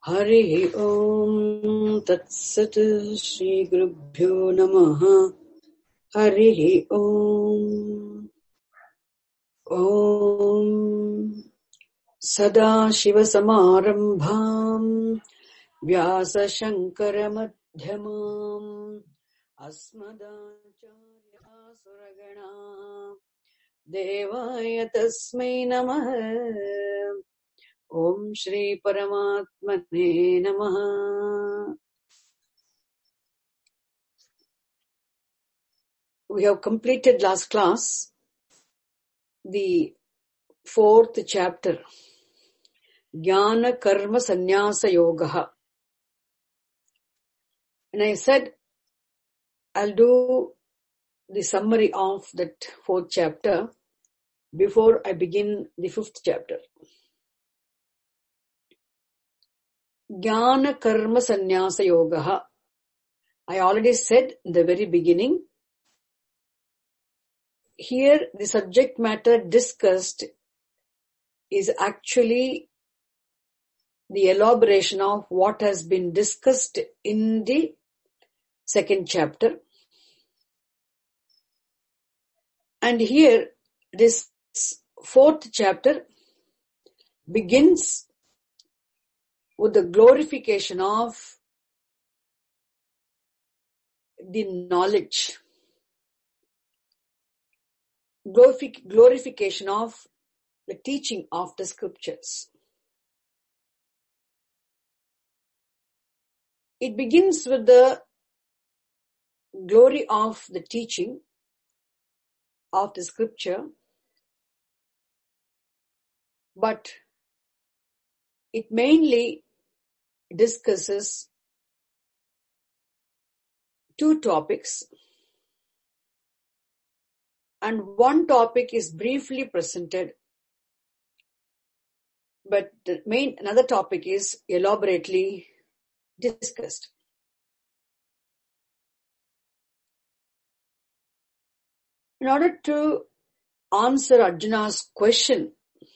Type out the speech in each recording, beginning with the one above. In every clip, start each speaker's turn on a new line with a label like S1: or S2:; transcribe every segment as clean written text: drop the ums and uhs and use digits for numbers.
S1: Harihi Om Tat Sat Shri Gurubhyo Namaha. Harihi Om. Om Sada Shiva Samarambham Vyasa Shankara Madhyamam Asmadacharya Suragana Devaya Tasmai Namaha. Om Shri Paramatmane Namaha. We have completed last class the 4th chapter, Jnana Karma Sannyasa Yogaha. And I said I'll do the summary of that 4th chapter before I begin the 5th chapter. Jnana Karma Sannyasa Yogaha. I already said in the very beginning, here the subject matter discussed is actually the elaboration of what has been discussed in the 2nd chapter. And here, this 4th chapter begins with the glorification of the knowledge, glorification of the teaching of the scriptures. It begins with the glory of the teaching of the scripture, but it mainly discusses 2 topics, and one topic is briefly presented, but another topic is elaborately discussed. In order to answer Arjuna's question,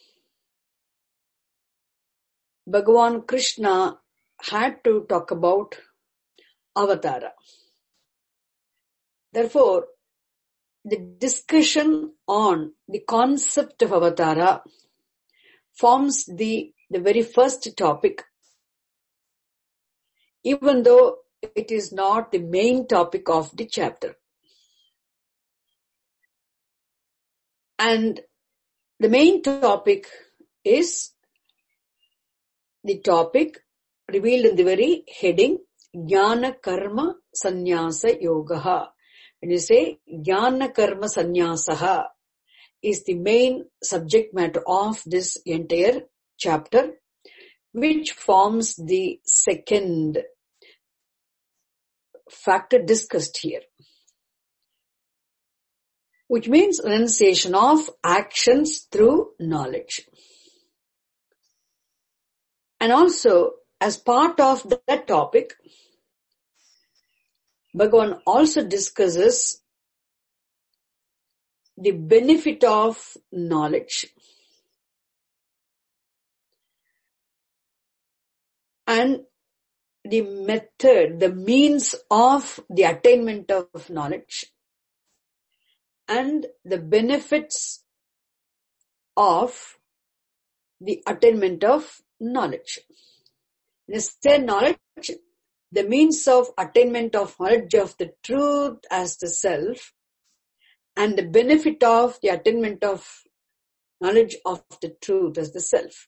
S1: Bhagavan Krishna had to talk about Avatara. Therefore, the discussion on the concept of Avatara forms the very first topic, even though it is not the main topic of the chapter. And the main topic is the topic revealed in the very heading, Jnana Karma Sannyasa Yogaha. When you say Jnana Karma Sannyasaha is the main subject matter of this entire chapter, which forms the second factor discussed here, which means renunciation of actions through knowledge. And also, as part of that topic, Bhagavan also discusses the benefit of knowledge and the method, the means of the attainment of knowledge and the benefits of the attainment of knowledge. When you say knowledge, the means of attainment of knowledge of the truth as the self and the benefit of the attainment of knowledge of the truth as the self.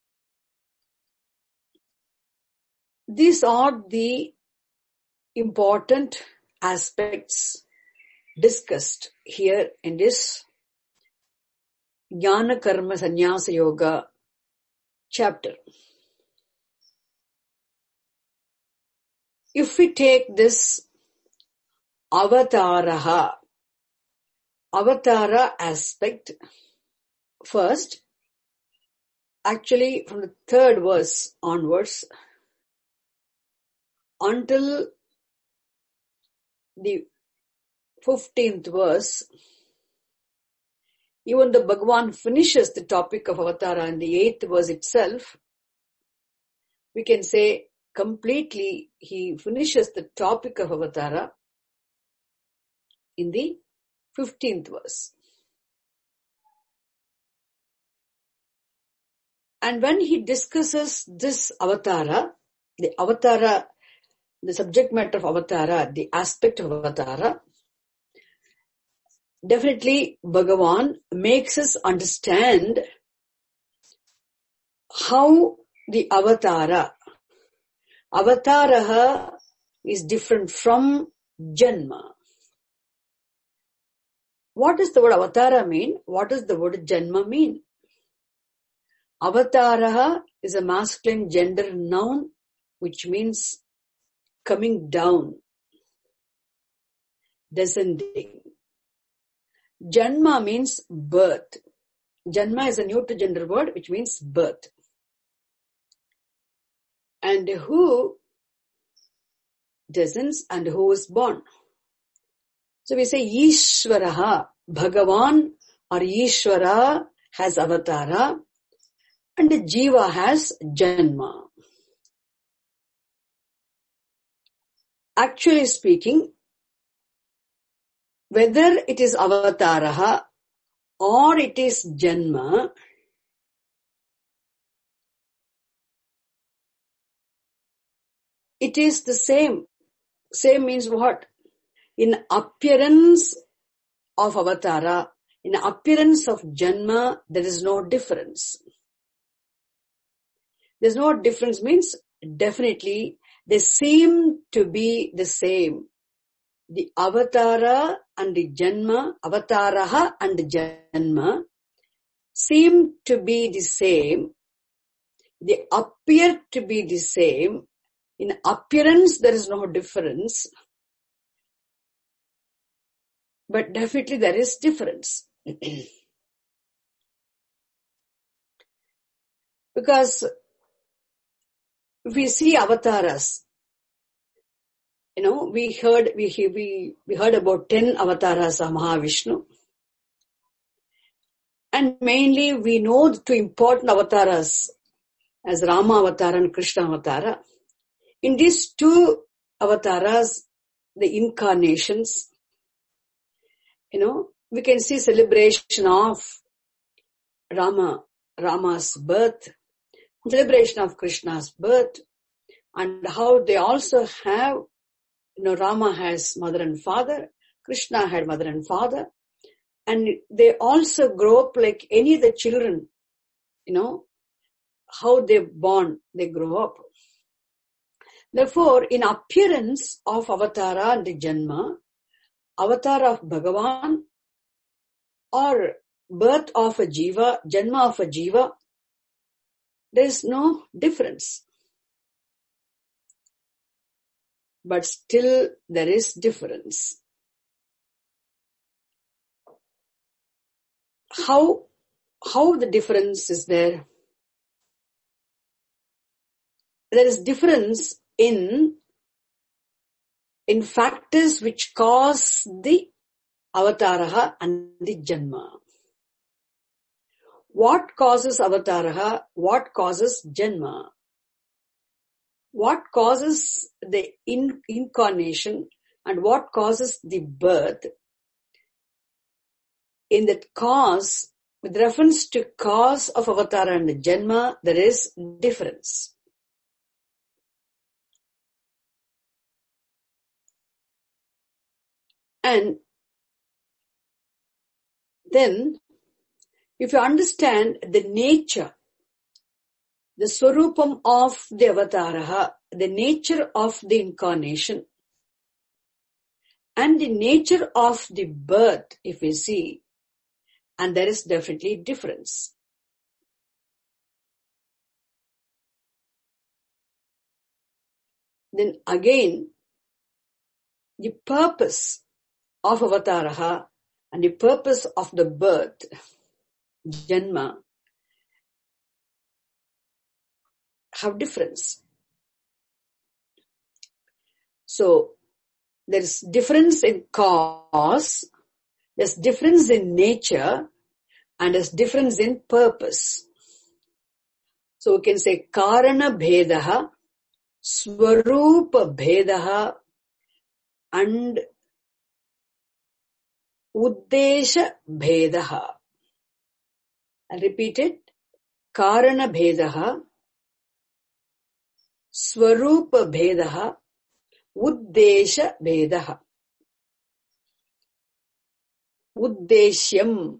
S1: These are the important aspects discussed here in this Jnana Karma Sannyasa Yoga chapter. If we take this Avatara aspect first, actually from the 3rd verse onwards until the 15th verse, even though Bhagavan finishes the topic of Avatara in the 8th verse itself, we can say completely, he finishes the topic of Avatara in the 15th verse. And when he discusses this Avatara, the subject matter of Avatara, the aspect of Avatara, definitely Bhagavan makes us understand how the Avataraha is different from Janma. What does the word Avatara mean? What does the word Janma mean? Avataraha is a masculine gender noun which means coming down, descending. Janma means birth. Janma is a neuter gender word which means birth. And who descends and who is born. So we say Ishvaraha, Bhagavan or Ishvara has Avatara and Jiva has Janma. Actually speaking, whether it is Avataraha or it is Janma, it is the same. Same means what? In appearance of Avatara, in appearance of Janma, there is no difference. There's no difference means definitely they seem to be the same. The Avatara and the Janma, Avataraha and Janma seem to be the same. They appear to be the same. In appearance, there is no difference. But definitely there is difference. Because if we see avatars, we heard about 10 avatars of Mahavishnu. And mainly we know the two important avatars as Rama Avatara and Krishna Avatara. In these two avatars, the incarnations, we can see celebration of Rama's birth, celebration of Krishna's birth, and how they also have, Rama has mother and father, Krishna had mother and father, and they also grow up like any of the children, how they're born, they grow up. Therefore, in appearance of Avatara and Janma, Avatar of Bhagavan or birth of a Jiva, Janma of a Jiva, there is no difference. But still there is difference. How the difference is there? There is difference in factors which cause the Avataraha and the Janma. What causes Avataraha? What causes Janma? What causes the incarnation and what causes the birth? In that cause, with reference to cause of Avatara and the Janma, there is difference. And then, if you understand the nature, the swarupam of the Avataraha, the nature of the incarnation, and the nature of the birth, if we see, and there is definitely difference. Then again, the purpose of Avataraha and the purpose of the birth, Janma, have difference. So, there is difference in cause, there's difference in nature, and there's difference in purpose. So we can say Karana Bhedaha Swarupa Bhedaha and Uddesha Bhedaha. I'll repeat it. Karana Bhedaha, Swarupa Bhedaha, Uddesha Bhedaha. Uddeshyam,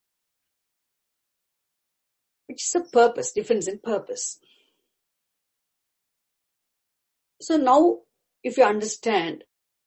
S1: which is a purpose, difference in purpose. So now, if you understand,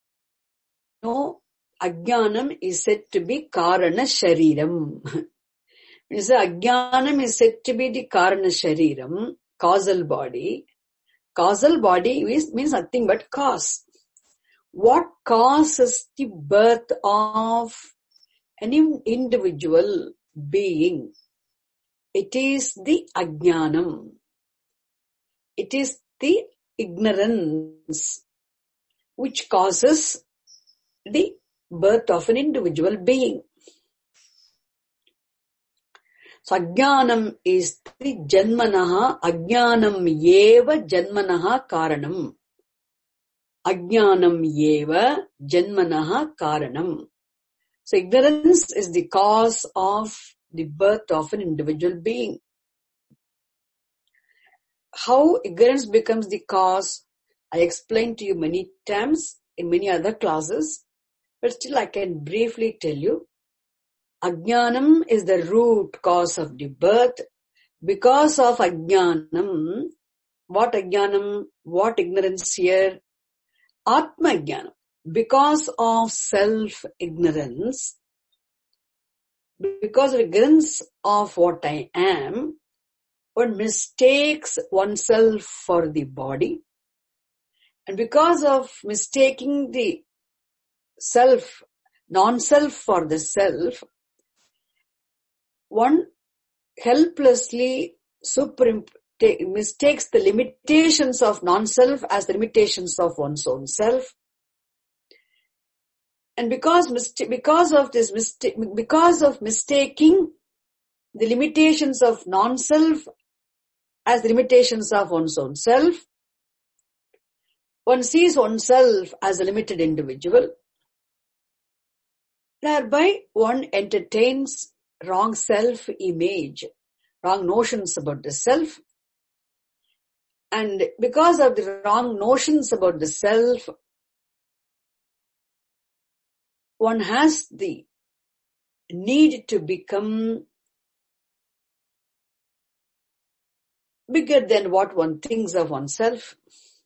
S1: Ajnanam is said to be Karana Shariram. Ajnanam is said to be the Karana Shariram, causal body. Causal body means nothing but cause. What causes the birth of an individual being? It is the Ajnanam. It is the ignorance which causes the birth of an individual being. So Ajnanam is the Janmanaha, Ajnanam yeva Janmanaha Karanam. Ajnanam yeva Janmanaha Karanam. So ignorance is the cause of the birth of an individual being. How ignorance becomes the cause, I explained to you many times in many other classes, but still I can briefly tell you. Ajnanam is the root cause of the birth. Because of Ajnanam, what Ajnanam, what ignorance here? Atma Ajnanam. Because of self-ignorance, because of ignorance of what I am, one mistakes oneself for the body. And because of mistaking the self, non-self for the self, one helplessly mistakes the limitations of non-self as the limitations of one's own self. And because of mistaking the limitations of non-self as the limitations of one's own self, one sees oneself as a limited individual. Thereby, one entertains wrong self-image, wrong notions about the self. And because of the wrong notions about the self, one has the need to become bigger than what one thinks of oneself.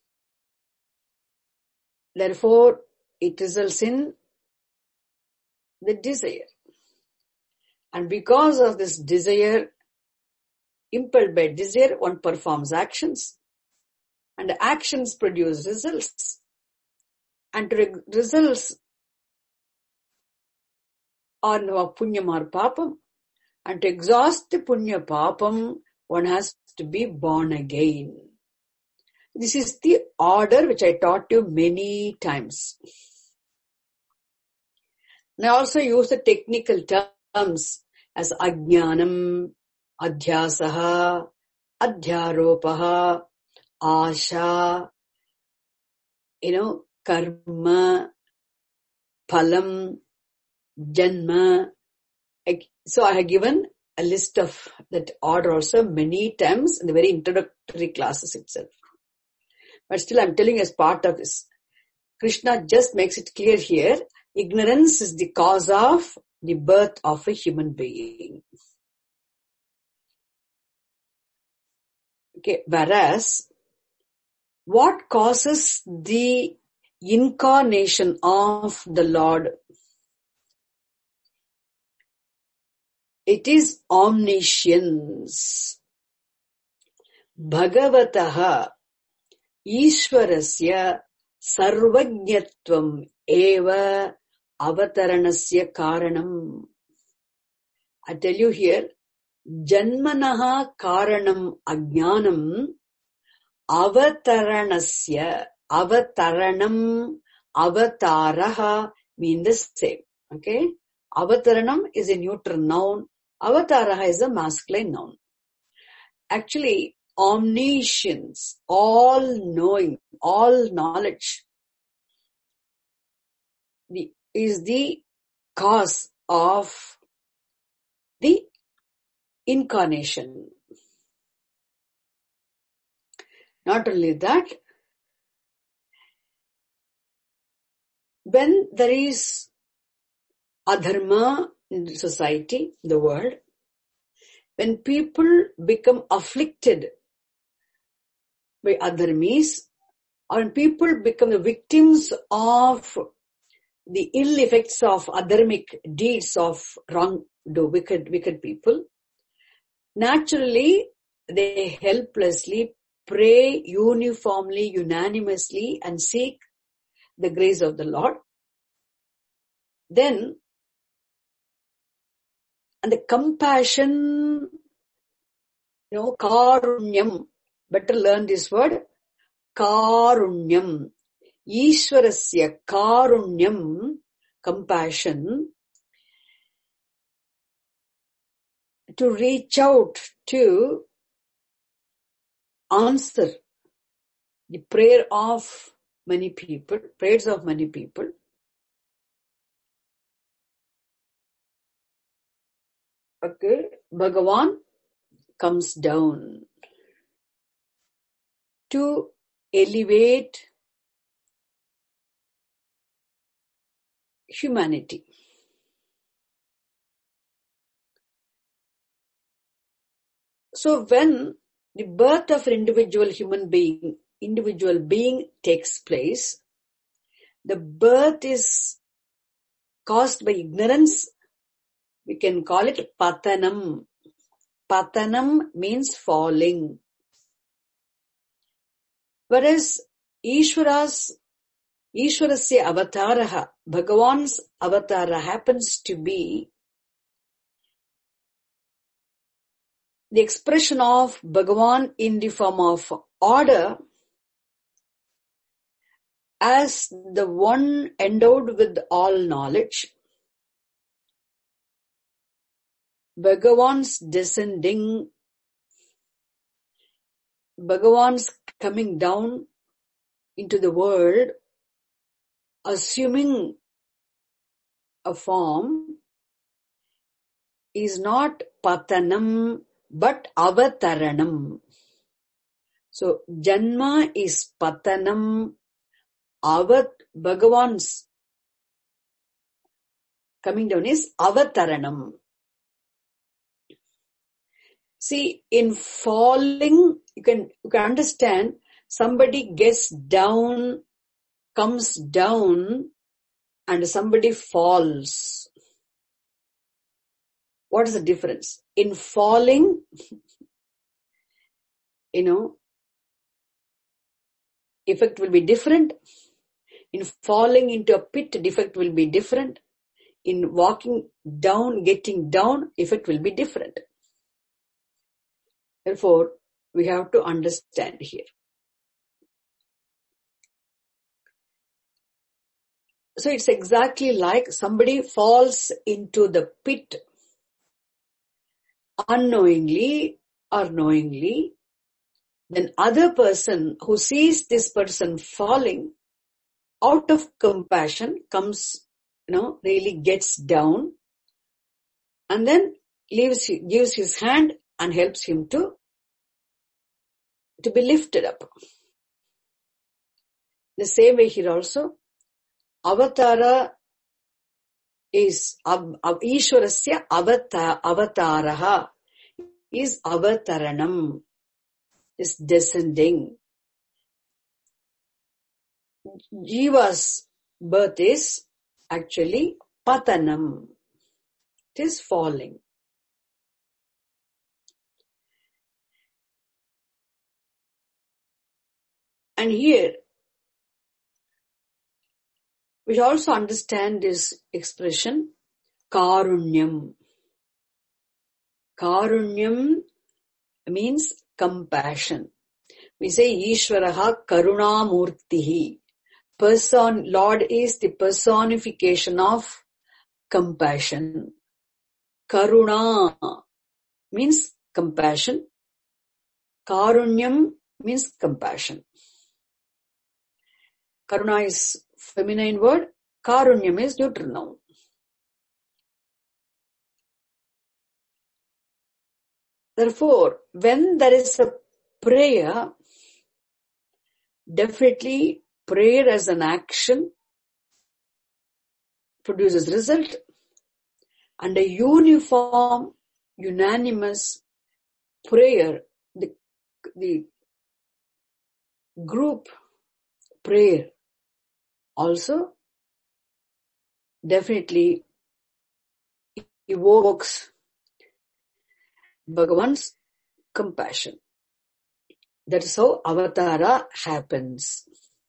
S1: Therefore, it results in the desire. And because of this desire, impelled by desire, one performs actions. And the actions produce results. And results are punyam or papam. And to exhaust the punya papam, one has to be born again. This is the order which I taught you many times. And I also use the technical terms as ajnanam, adhyasaha, adhyaropaha, asha, karma, phalam, janma. So I have given a list of that order also many times in the very introductory classes itself. But still I'm telling you as part of this. Krishna just makes it clear here. Ignorance is the cause of the birth of a human being. Okay, whereas what causes the incarnation of the Lord? It is omniscience. Bhagavataha Ishwarasya sarvajñatvam eva avataranasya karanam. I tell you here, janmanaha karanam ajnanam avataranasya, avataranam, avataraha mean the same. Okay? Avataranam is a neutral noun. Avataraha is a masculine noun. Actually, omniscience, all knowing, all knowledge, is the cause of the incarnation. Not only that, when there is adharma in society, the world, when people become afflicted by adharmis, or when people become the victims of the ill effects of adharmic deeds of wicked people, naturally they helplessly pray uniformly, unanimously, and seek the grace of the Lord. Then, and the compassion, karunyam, better learn this word, karunyam, Ishwarasya karunyam, compassion, to reach out to answer the prayers of many people. Okay, Bhagavan comes down to elevate humanity. So when the birth of an individual being takes place, the birth is caused by ignorance. We can call it patanam. Patanam means falling. Whereas Ishwarasya avataraha, Bhagavan's avatara, happens to be the expression of Bhagavan in the form of order, as the one endowed with all knowledge. Bhagavan's descending, Bhagavan's coming down into the world, assuming a form, is not patanam but avataranam. So Janma is patanam, Bhagavan's coming down is avataranam. See, in falling, you can understand, somebody gets down, comes down, and somebody falls. What is the difference? In falling, effect will be different. In falling into a pit, defect will be different. In walking down, getting down, effect will be different. Therefore, we have to understand here. So it's exactly like somebody falls into the pit unknowingly or knowingly. Then other person who sees this person falling, out of compassion comes, really gets down, and then gives his hand and helps him to be lifted up. The same way here also, avatara is Ishwarasya avataraha is avataranam, is descending. Jiva's birth is actually patanam. It is falling. And here, we also understand this expression, karunyam. Karunyam means compassion. We say Ishvaraha karunamurtihi. Lord is the personification of compassion. Karuna means compassion. Karunyam means compassion. Karuna is feminine word. Karunyam is neutral noun. Therefore, when there is a prayer, definitely prayer as an action produces result, and a uniform, unanimous prayer, the group prayer also definitely evokes Bhagavan's compassion. That is how avatara happens.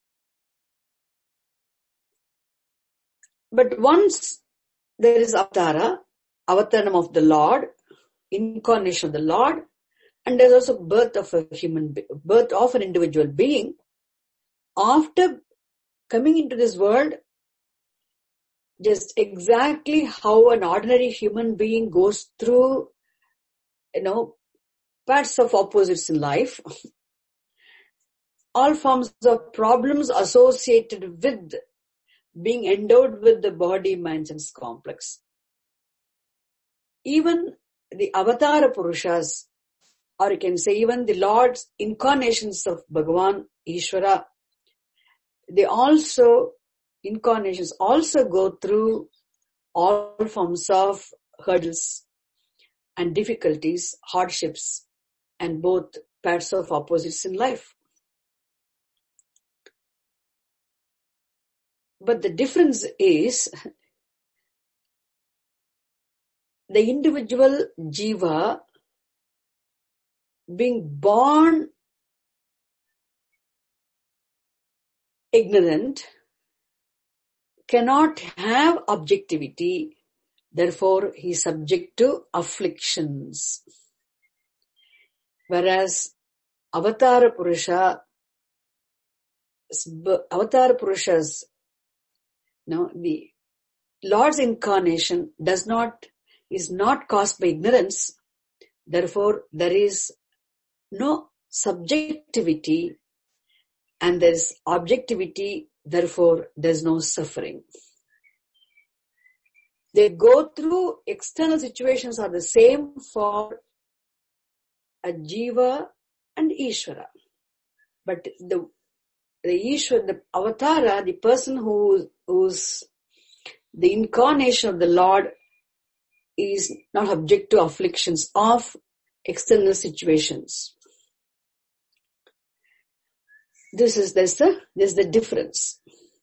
S1: But once there is avatara, avataranam of the Lord, incarnation of the Lord, and there's also birth of birth of an individual being. After coming into this world, just exactly how an ordinary human being goes through, parts of opposites in life, all forms of problems associated with being endowed with the body, mind, sense complex. Even the avatara purushas, or you can say even the Lord's incarnations of Bhagavan, Ishvara, incarnations also go through all forms of hurdles and difficulties, hardships, and both parts of opposites in life. But the difference is the individual jiva being born ignorant cannot have objectivity, therefore he is subject to afflictions. Whereas Avatara Purushas, the Lord's incarnation is not caused by ignorance, therefore there is no subjectivity and there is objectivity, therefore there is no suffering. They go through external situations are the same for a jiva and Ishvara. But the Ishvara, the avatara, the person who's the incarnation of the Lord is not subject to afflictions of external situations. There's the difference.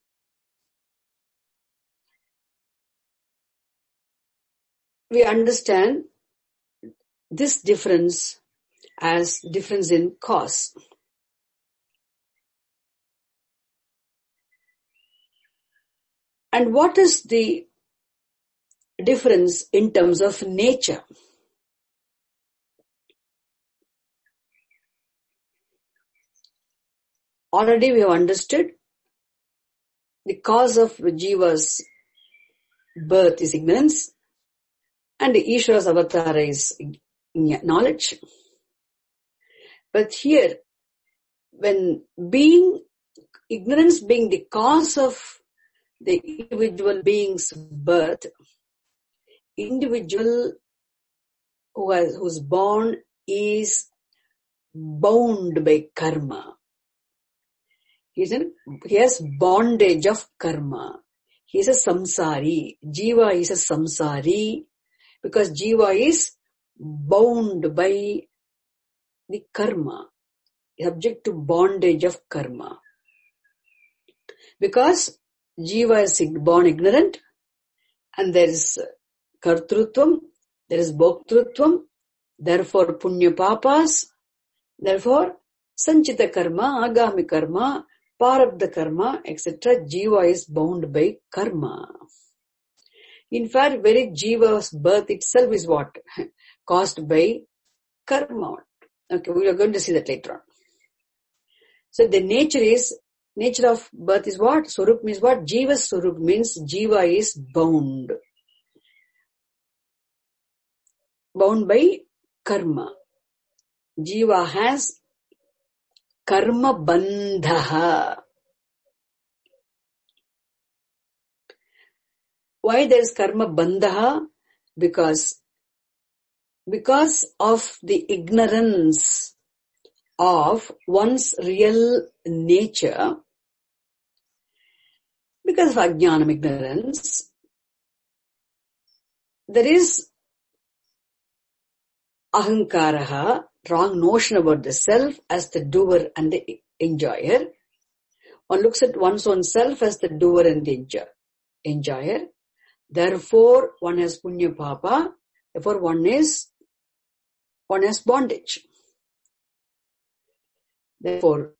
S1: We understand this difference as difference in cause. And what is the difference in terms of nature? Already we have understood the cause of Jiva's birth is ignorance and the Ishvara's avatara is knowledge. But here, when ignorance being the cause of the individual being's birth, individual who's born is bound by karma. He has bondage of karma. He is a samsari. Jiva is a samsari because Jiva is bound by the karma, subject to bondage of karma. Because Jiva is born ignorant and there is kartrutvam, there is bhoktrutvam, therefore punya papas, therefore sanchita karma, agami karma, parabdha karma, etc. Jiva is bound by karma. In fact, very Jiva's birth itself is what? Caused by karma. Okay, we are going to see that later on. So the nature of birth is what? Swarup means what? Jiva's Swarup means Jiva is bound. Bound by karma. Jiva has karma bandhaha. Why there is karma bandhaha? Because of the ignorance of one's real nature, because of ajnanam, ignorance, there is ahankaraha, wrong notion about the self as the doer and the enjoyer. One looks at one's own self as the doer and the enjoyer. Therefore, one has punya papa. Therefore, one has bondage. Therefore,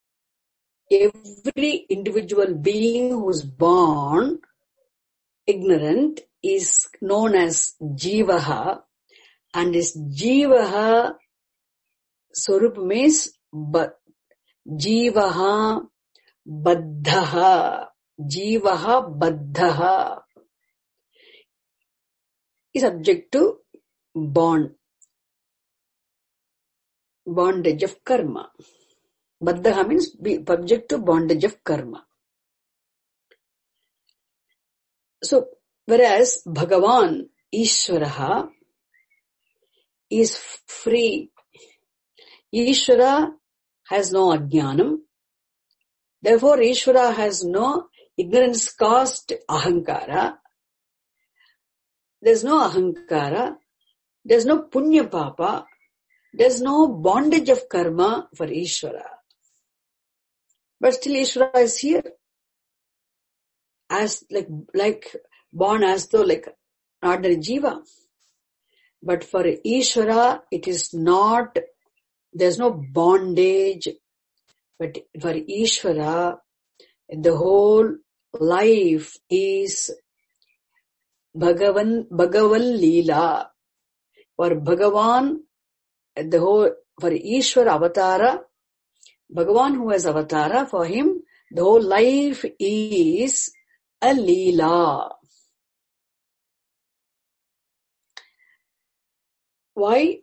S1: every individual being who is born ignorant is known as jivaha, and this jivaha swarup means jivaha baddhaha. Jivaha baddhaha is subject to bondage of karma. Baddhaha means subject to bondage of karma. So, whereas Bhagavan, Ishvaraha, is free. Ishvara has no ajnanam. Therefore, Ishvara has no ignorance caused ahankara. There's no ahankara. There's no punya papa. There's no bondage of karma for Ishvara. But still Ishvara is here. As like born as though like ordinary jiva. But for Ishvara, it is not, there's no bondage. But for Ishvara, the whole life is Bhagavan Leela. For Bhagavan, for Ishvara Avatara, Bhagavan who has Avatara, for him, the whole life is a Leela. Why?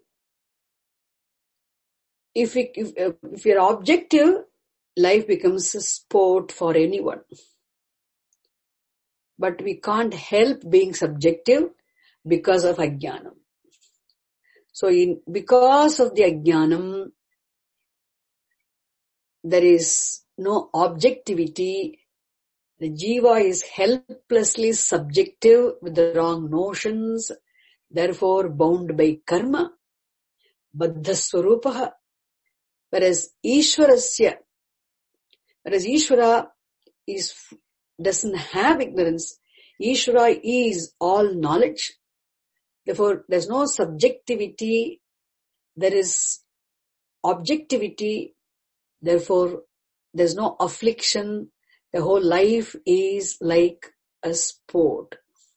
S1: If you're objective, life becomes a sport for anyone. But we can't help being subjective because of ajnanam. So because of the ajnanam, there is no objectivity. The jiva is helplessly subjective with the wrong notions, therefore bound by karma, baddha swarupaha. Whereas Ishvara doesn't have ignorance. Ishvara is all knowledge. Therefore, there's no subjectivity. There is objectivity. Therefore, there's no affliction. The whole life is like a sport.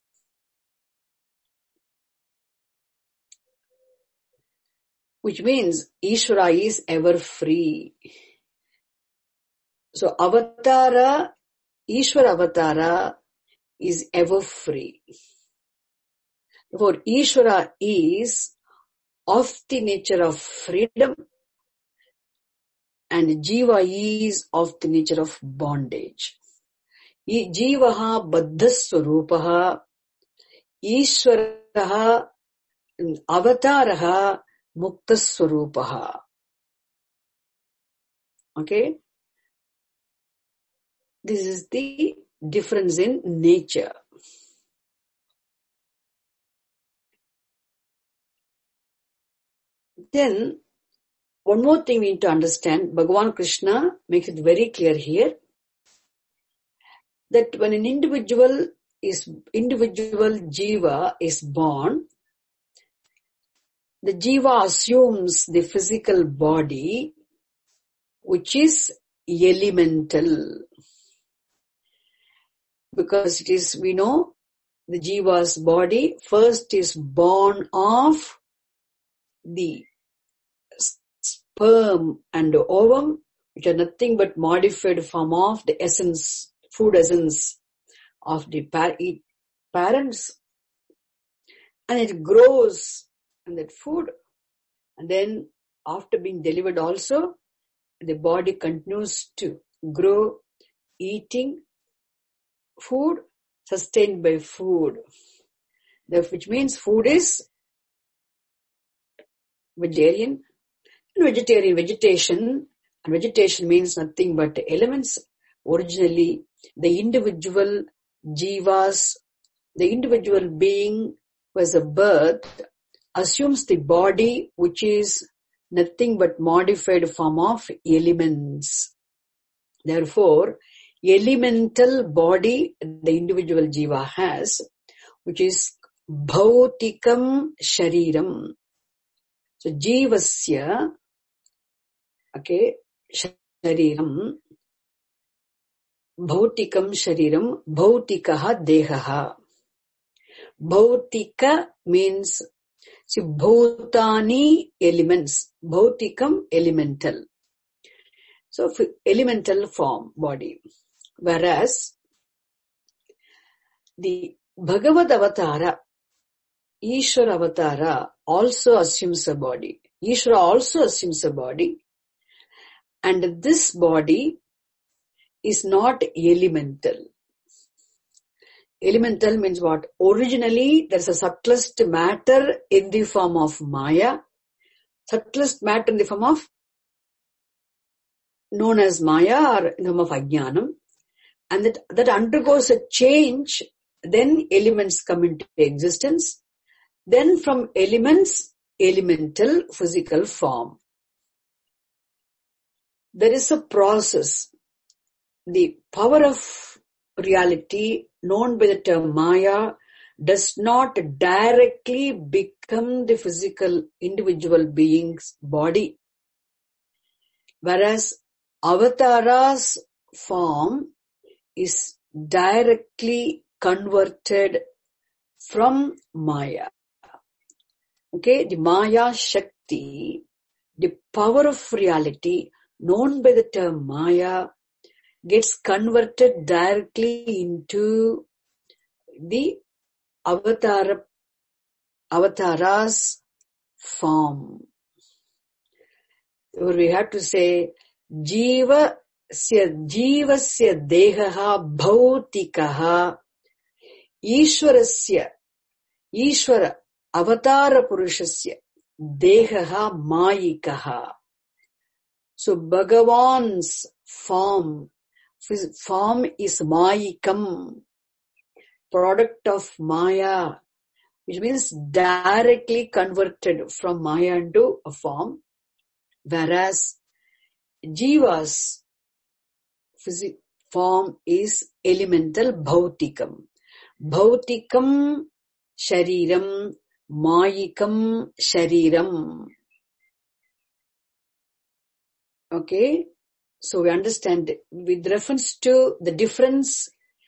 S1: Which means Ishvara is ever free. So Avatara, Ishvara Avatara is ever free. Therefore, Ishvara is of the nature of freedom and Jiva is of the nature of bondage. Jivaha baddhaswarupaha, Ishvaraha avataraha muktaswarupaha. Okay? This is the difference in nature. Then, one more thing we need to understand, Bhagavan Krishna makes it very clear here, that when an individual jiva is born, the jiva assumes the physical body, which is elemental. Because it is, we know, the jiva's body first is born of the sperm and ovum, which are nothing but modified form of the essence, food essence of the parents. And it grows in that food. And then after being delivered also, the body continues to grow, eating food, sustained by food, which means food is vegetarian, and vegetation, and vegetation means nothing but elements. Originally, the individual jivas, the individual being who has a birth, assumes the body which is nothing but modified form of elements. Therefore, elemental body the individual jiva has, which is bhautikam shariram. So, jivasya, shariram, bhautikam shariram, bhautikaha dehaha. Bhautika means, see, bhutani elements, bhautikam elemental. So, elemental form, body. Whereas, the Bhagavad Avatara, Ishvara Avatara also assumes a body. Ishvara also assumes a body. And this body is not elemental. Elemental means what? Originally, there is a subtlest matter in the form of Maya. Subtlest matter in the form of known as Maya or in the form of Ajnanam. And that undergoes a change. Then elements come into existence. Then from elements, elemental physical form. There is a process. The power of reality known by the term Maya does not directly become the physical individual being's body. Whereas Avatara's form is directly converted from Maya. The Maya Shakti, the power of reality known by the term Maya, gets converted directly into the Avatara's form. Or we have to say, Jivasya dehaha bhautikaha Ishvara Avatara Purushasya dehaha mayikaha. So Bhagavan's form is mayikam, product of Maya, which means directly converted from Maya into a form, whereas Jiva's form is elemental bhautikam. Bhautikam shariram, mayikam shariram. So we understand with reference to the difference,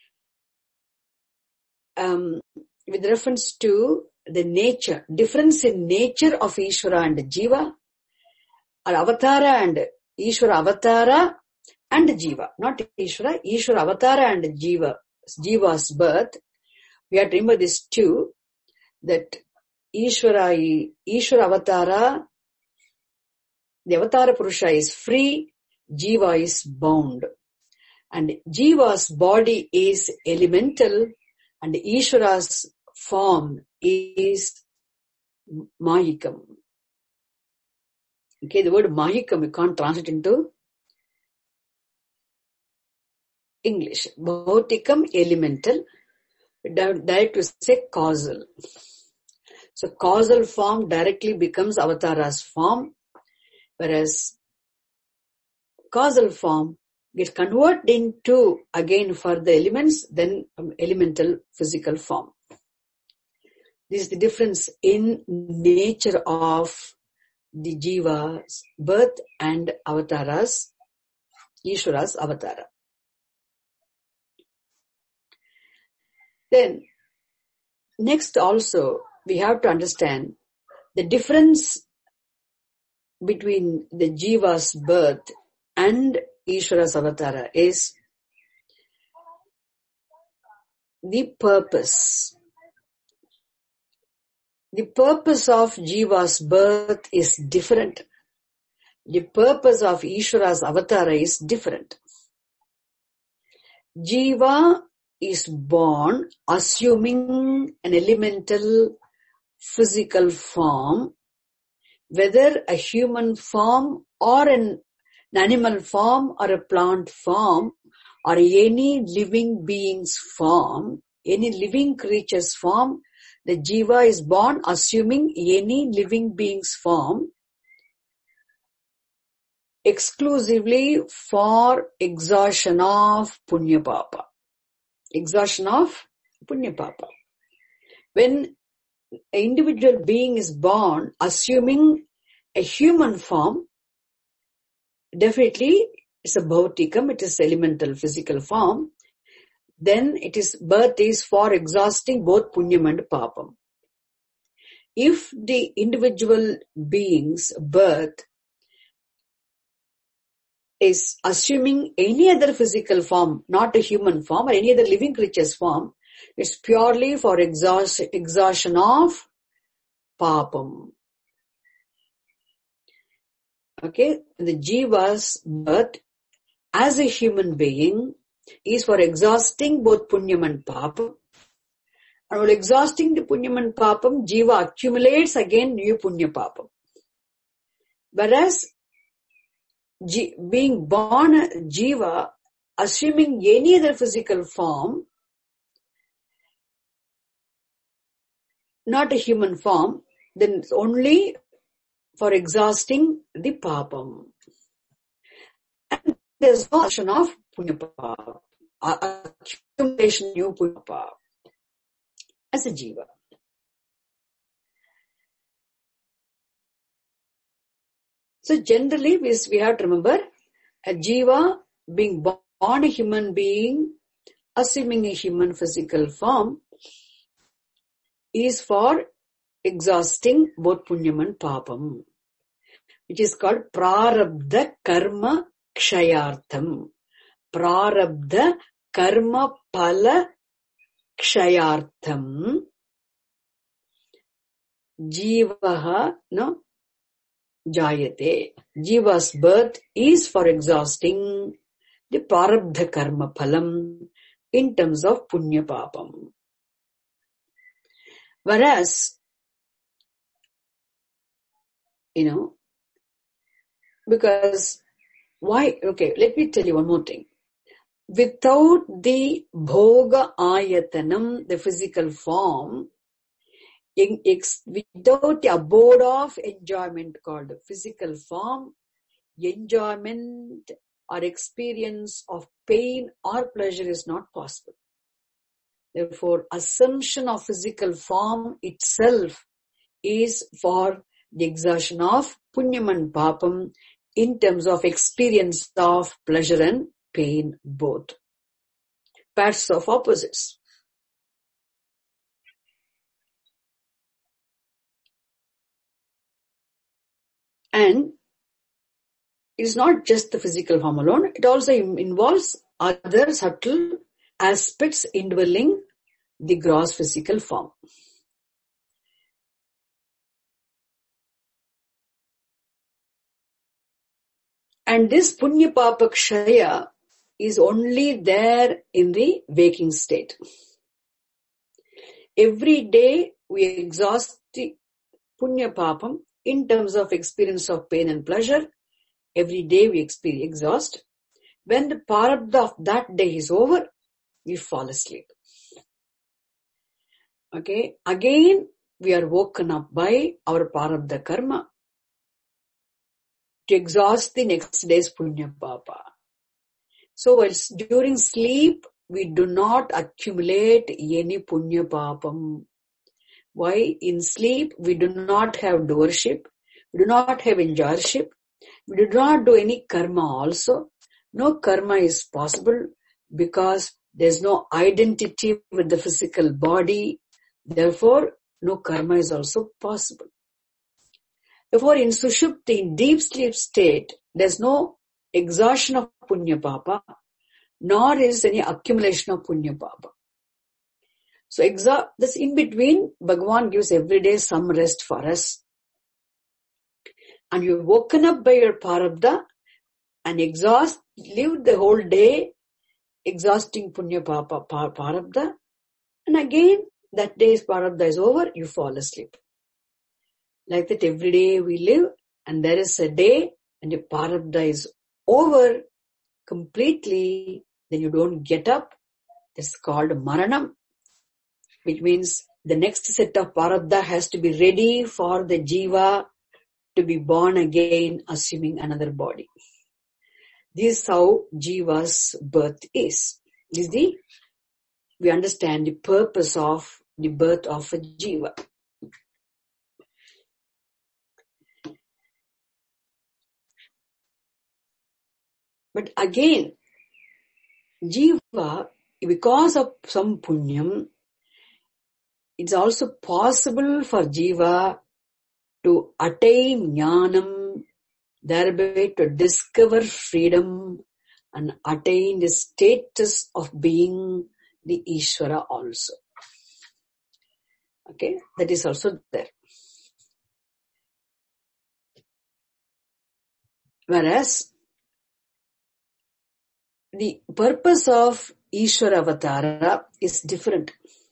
S1: with reference to the nature, difference in nature of Ishvara and Jiva, or Avatara and Ishvara Avatara and Jiva, not Ishvara, Ishvara Avatara and Jiva's birth. We have to remember this too, that Ishvara Avatara, the Avatara Purusha is free, Jiva is bound. And Jiva's body is elemental and Ishvara's form is Mayikam. The word Mayikam we can't translate into English. Bhautikam, elemental. Direct to say causal. So causal form directly becomes Avatara's form, whereas causal form gets converted into, again for the elements, then elemental physical form. This is the difference in nature of the Jiva's birth and Avatara's, Ishvara's Avatara. Then, next also, we have to understand the difference between the Jiva's birth and Ishvara's Avatara is the purpose. The purpose of Jiva's birth is different the purpose of Ishvara's avatara is different. Jiva is born assuming an elemental physical form, whether a human form or an animal form or a plant form or any living being's form, any living creature's form. The jiva is born assuming any living being's form exclusively for exhaustion of punya papa. Exhaustion of punya papa. When an individual being is born assuming a human form, definitely it's a bhautikam, it is elemental physical form, then birth is for exhausting both punyam and papam. If the individual being's birth is assuming any other physical form, not a human form or any other living creature's form, it's purely for exhaustion of papam. Okay, the jiva's birth as a human being is for exhausting both punyam and papam. And while exhausting the punyam and papam, jiva accumulates again new punya papam. Whereas being born jiva, assuming any other physical form, not a human form, then it's only for exhausting the papam. And there's no action of punya papam, accumulation new punya papam as a jiva. So generally we have to remember a jiva being born a human being, assuming a human physical form, is for exhausting both punyam and papam, which is called prarabdha karma kshayartham. Prarabdha karma pala kshayartham jivaha jayate. Jiva's birth is for exhausting the prarabdha karma phalam in terms of punya papam. Whereas, because why? Okay, let me tell you one more thing. Without the bhoga ayatanam, the physical form, without the abode of enjoyment called physical form, enjoyment or experience of pain or pleasure is not possible. Therefore, assumption of physical form itself is for the exertion of punyam and papam in terms of experience of pleasure and pain both. Pairs of opposites. And it is not just the physical form alone, it also involves other subtle aspects indwelling the gross physical form. And this punya papa kshaya is only there in the waking state. Every day we exhaust the punya papam in terms of experience of pain and pleasure. Every day we exhaust. When the prarabdha of that day is over, we fall asleep. Okay, again we are woken up by our prarabdha karma to exhaust the next day's punya papa. So while during sleep, we do not accumulate any punya papam. Why? In sleep, we do not have doership, we do not have enjoyership, we do not do any karma also. No karma is possible because there is no identity with the physical body. Therefore, no karma is also possible. Therefore, in Sushupti, in deep sleep state, there is no exhaustion of punya papa, nor is any accumulation of punya papa. So this in between, Bhagavan gives every day some rest for us. and you're woken up by your prarabdha and live the whole day exhausting punya papa prarabdha, and again that day's prarabdha is over, you fall asleep. Like that every day we live, and there is a day when your prarabdha is over completely, then you don't get up. That's called maranam, which means the next set of prarabdha has to be ready for the jiva to be born again, assuming another body. This is how jiva's birth is. We understand the purpose of the birth of a jiva. But again, jiva, because of some punyam, it's also possible for jiva to attain jnanam, thereby to discover freedom and attain the status of being the Ishvara also. Okay, that is also there. Whereas the purpose of Ishvara Avatara is different.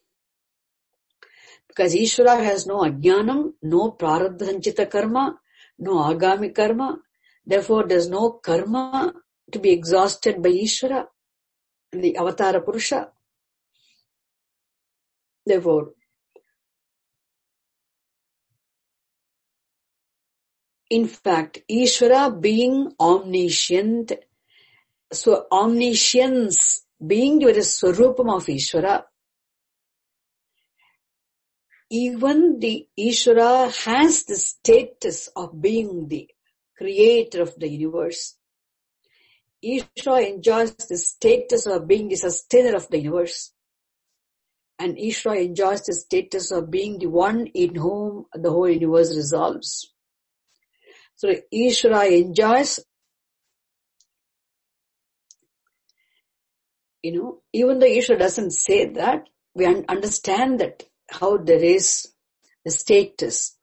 S1: Because Ishvara has no ajnanam, no prarabdha sanchita karma, no agami karma. Therefore, there is no karma to be exhausted by Ishvara, the Avatara Purusha. Therefore, in fact, Ishvara being omniscient, so omniscience being the very swarupam of Ishvara, even the Ishvara has the status of being the creator of the universe. Ishvara enjoys the status of being the sustainer of the universe. And Ishvara enjoys the status of being the one in whom the whole universe resolves. So Ishvara enjoys, even though Ishvara doesn't say that, we understand that how there is the status.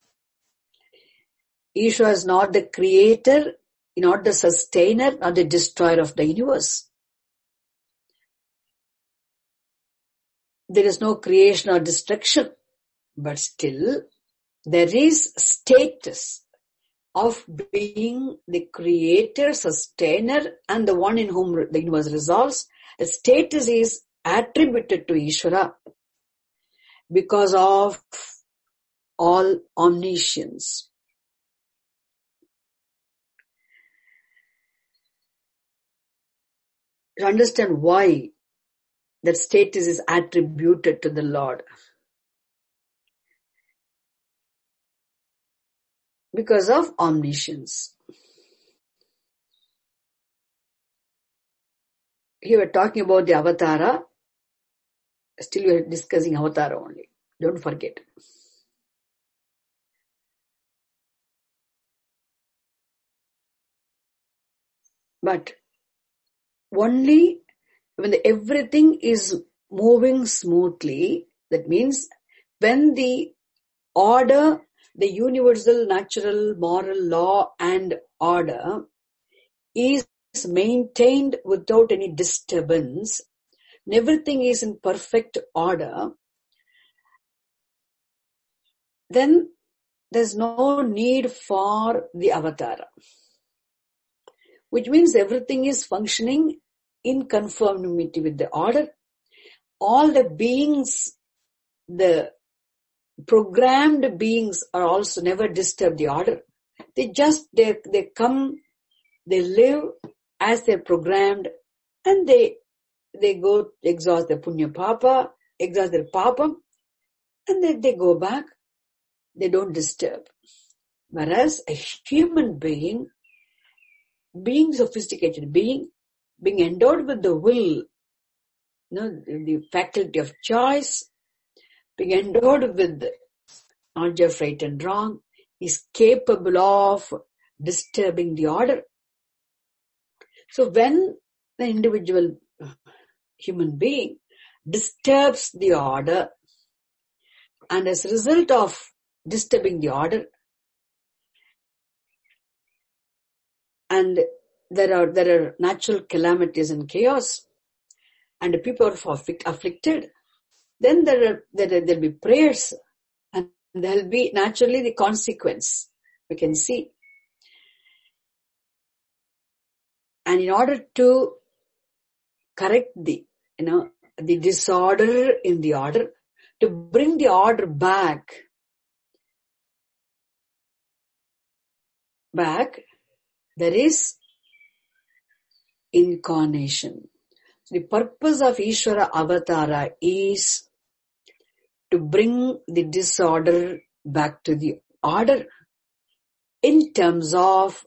S1: Ishvara is not the creator, not the sustainer, not the destroyer of the universe. There is no creation or destruction, but still there is status of being the creator, sustainer, and the one in whom the universe resolves. The status is attributed to Ishvara because of all omniscience. To understand why that status is attributed to the Lord. Because of omniscience. Here we're talking about the Avatara. Still we're discussing Avatara only. Don't forget. But only when everything is moving smoothly, that means when the order, the universal natural moral law and order is maintained without any disturbance, and everything is in perfect order, then there's no need for the Avatara. Which means everything is functioning in conformity with the order. All the beings, the programmed beings are also never disturb the order. They come, they live as they're programmed, and they go exhaust their punya papa, exhaust their papam, and then they go back. They don't disturb. Whereas a human being sophisticated, being endowed with the will, the faculty of choice, being endowed with knowledge of right and wrong, is capable of disturbing the order. So when the individual human being disturbs the order, and as a result of disturbing the order, and there are natural calamities and chaos, and people are afflicted, then there'll be prayers, and there'll be naturally the consequence we can see. And in order to correct the disorder in the order, to bring the order back, there is incarnation. The purpose of Ishvara Avatara is to bring the disorder back to the order in terms of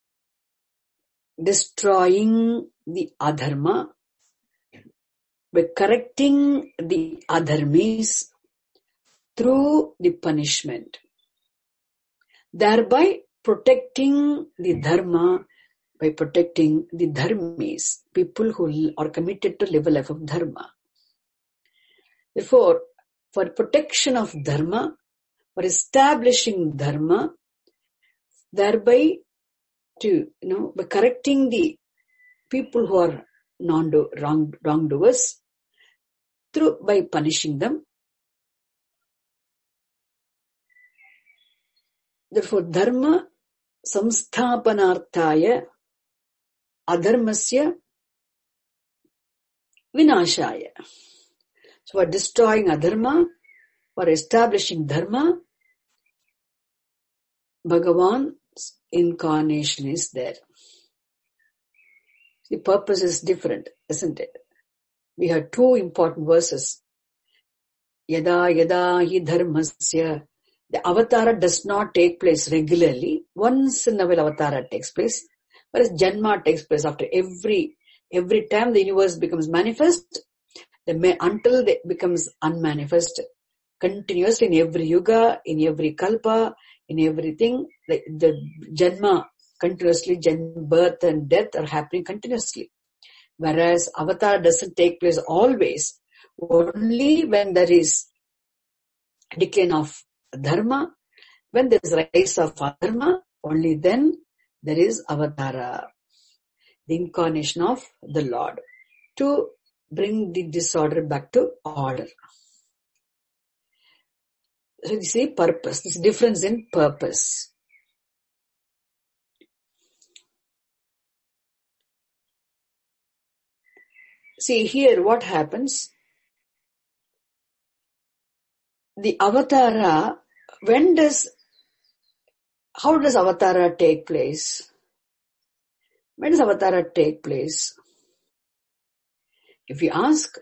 S1: destroying the adharma, by correcting the adharmis through the punishment, thereby protecting the dharma, by protecting the dharmis, people who are committed to live a life of dharma. Therefore, for protection of dharma, for establishing dharma, thereby by correcting the people who are wrongdoers, by punishing them. Therefore, dharma samsthapanarthaya adharmasya vinashaya. So for destroying adharma, for establishing dharma, Bhagavan's incarnation is there. The purpose is different, isn't it? We have two important verses. Yada yada hi dharmasya. The avatara does not take place regularly. Once in a while avatara takes place. Whereas Janma takes place after every time the universe becomes manifest, until it becomes unmanifest. Continuously in every yuga, in every kalpa, in everything, the Janma continuously, birth and death are happening continuously. Whereas avatar doesn't take place always. Only when there is decline of dharma, when there is rise of adharma, only then there is avatara, the incarnation of the Lord, to bring the disorder back to order. So you see purpose, this difference in purpose. See here what happens. The avatara, how does avatara take place? When does avatara take place? If you ask,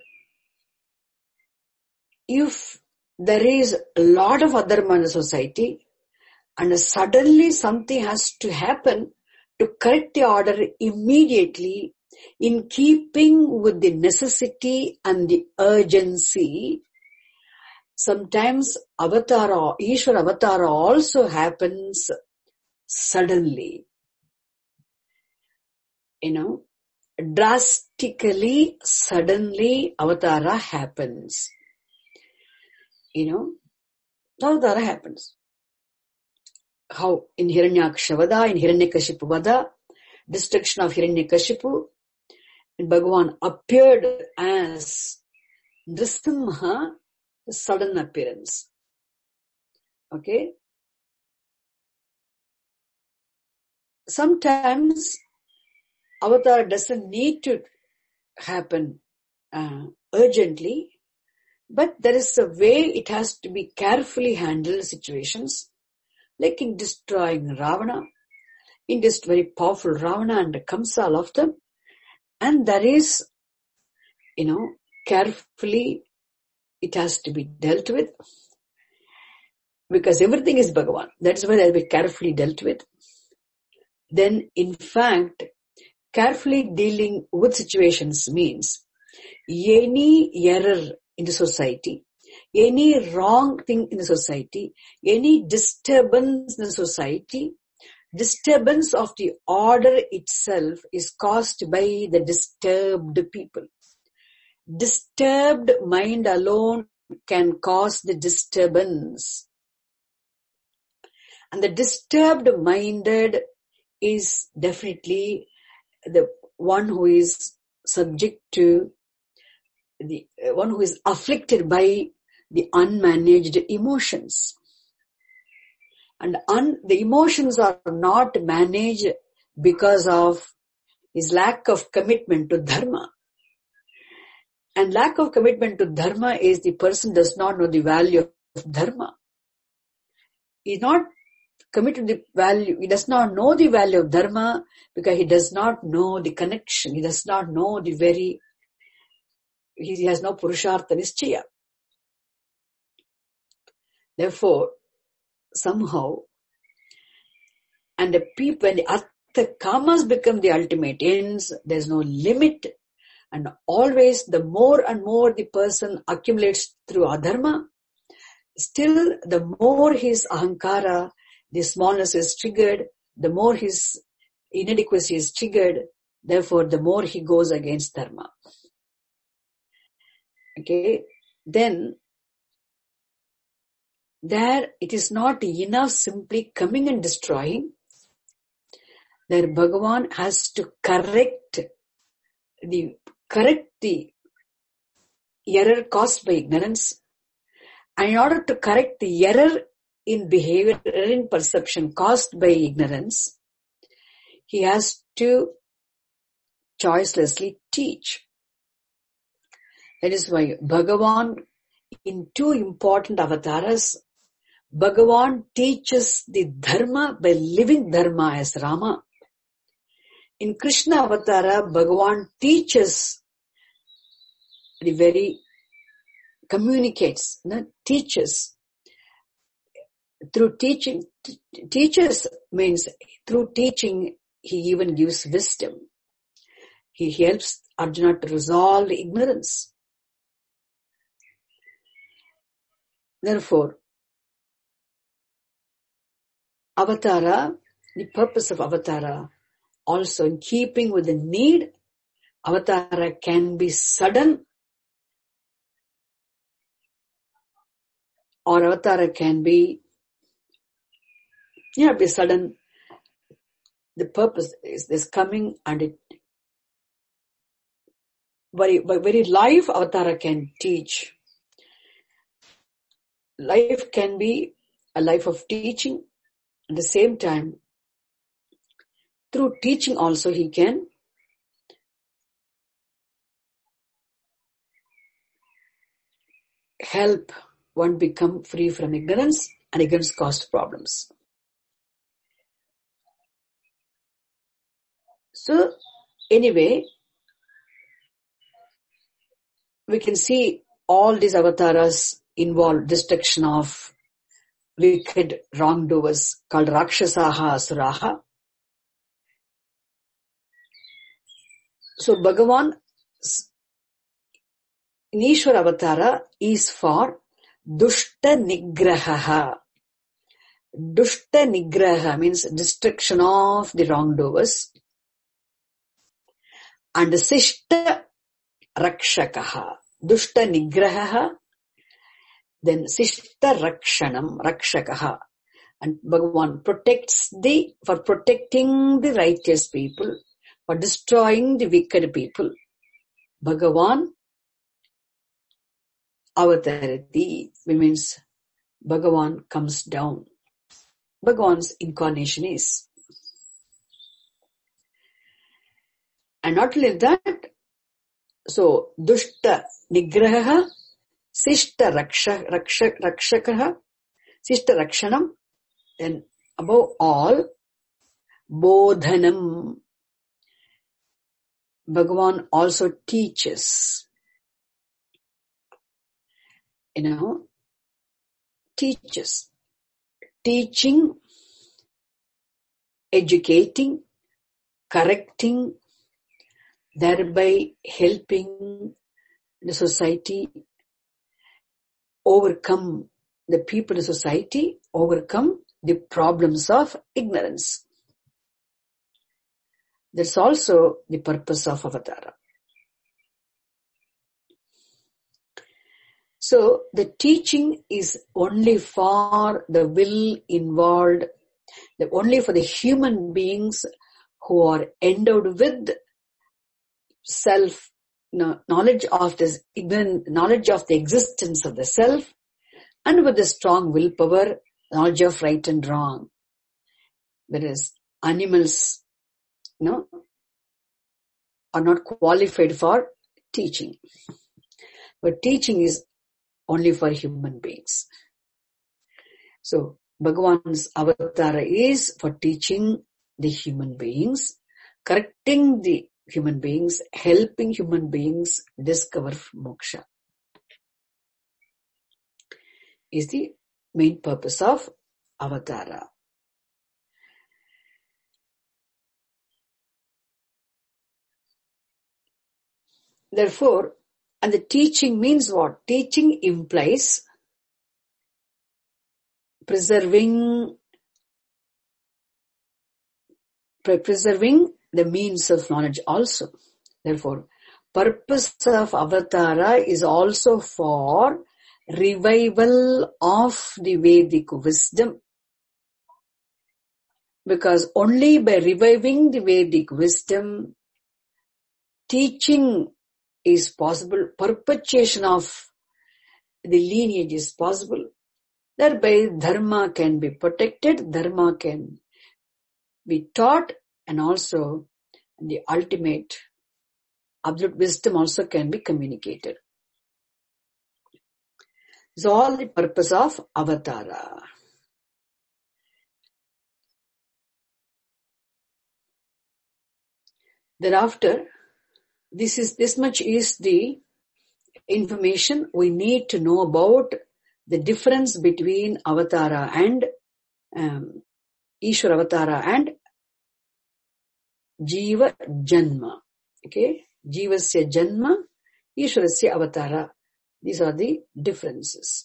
S1: if there is a lot of adharma in the society and suddenly something has to happen to correct the order immediately in keeping with the necessity and the urgency, sometimes Ishvara avatara also happens suddenly. Drastically, suddenly avatara happens. Avatara happens. How in Hiranyaksha Vada, in Hiranyakashipu Vada, destruction of Hiranyakashipu, and Bhagavan appeared as Nrisimha, the sudden appearance. Okay? Sometimes avatar doesn't need to happen urgently, but there is a way it has to be carefully handled situations, like in destroying Ravana, in this very powerful Ravana and Kamsa, all of them. And there is, carefully it has to be dealt with, because everything is Bhagavan. That's why it will be carefully dealt with. Then, in fact, carefully dealing with situations means any error in the society, any wrong thing in the society, any disturbance in the society, disturbance of the order itself is caused by the disturbed people. Disturbed mind alone can cause the disturbance. And the disturbed minded is definitely the one who is subject to the one who is afflicted by the unmanaged emotions. And the emotions are not managed because of his lack of commitment to dharma. And lack of commitment to dharma is the person does not know the value of dharma. He is not committed to the value. He does not know the value of dharma because he does not know the connection. He does not know he has no purushartha nischaya. Therefore, somehow, and the people, when the artha kamas become the ultimate ends, there is no limit, and always the more and more the person accumulates through adharma, still the more his ahankara, the smallness is triggered, the more his inadequacy is triggered, therefore the more he goes against dharma. Okay, then there it is not enough simply coming and destroying. There Bhagavan has to correct the error caused by ignorance. And in order to correct the error in behavior, error in perception caused by ignorance, he has to choicelessly teach. That is why Bhagavan, in two important avatars, Bhagavan teaches the dharma by living dharma as Rama. In Krishna Avatara, Bhagavan teaches teaches. Through teaching, teaches means through teaching, he even gives wisdom. He helps Arjuna to resolve the ignorance. Therefore, Avatara, the purpose of Avatara, also in keeping with the need, Avatara can be sudden or Avatara can be sudden. The purpose is this coming and it very life Avatara can teach. Life can be a life of teaching. At the same time, through teaching also he can help one become free from ignorance and ignorance caused problems. So, anyway, we can see all these avatars involve destruction of wicked wrongdoers called Rakshasaha Asuraha. So, Bhagavan in Ishwara Avatara is for Dushta Nigraha. Dushta Nigraha means destruction of the wrongdoers. And Sishta Rakshakaha. Dushta Nigraha, then Sishta Rakshanam, Rakshakaha. And Bhagavan for protecting the righteous people, for destroying the wicked people. Bhagavan Avatarati means Bhagavan comes down. Bhagavan's incarnation is. And not only that, so Dushta Nigraha, Sishta Rakshakaha, Sishta Rakshanam, then above all, Bodhanam. Bhagavan also teaches. Teaches. Teaching, educating, correcting, thereby helping the society overcome, the people in the society overcome the problems of ignorance. That's also the purpose of Avatara. So, the teaching is only for the will involved That only for the human beings who are endowed with self knowledge of this, even knowledge of the existence of the self, and with a strong willpower, knowledge of right and wrong. Whereas animals, are not qualified for teaching. But teaching is only for human beings. So, Bhagavan's avatara is for teaching the human beings, correcting the human beings, helping human beings discover moksha. Is the main purpose of avatara. Therefore, and the teaching means what? Teaching implies preserving the means of knowledge also. Therefore, purpose of avatara is also for revival of the Vedic wisdom. Because only by reviving the Vedic wisdom, teaching is possible, perpetuation of the lineage is possible. Thereby dharma can be protected, dharma can be taught, and also the ultimate absolute wisdom also can be communicated. It's all the purpose of avatara. Thereafter, this much is the information we need to know about the difference between avatara and Ishvara avatara and Jiva Janma. Okay? Jivasya Janma, Ishvarasya avatara. These are the differences.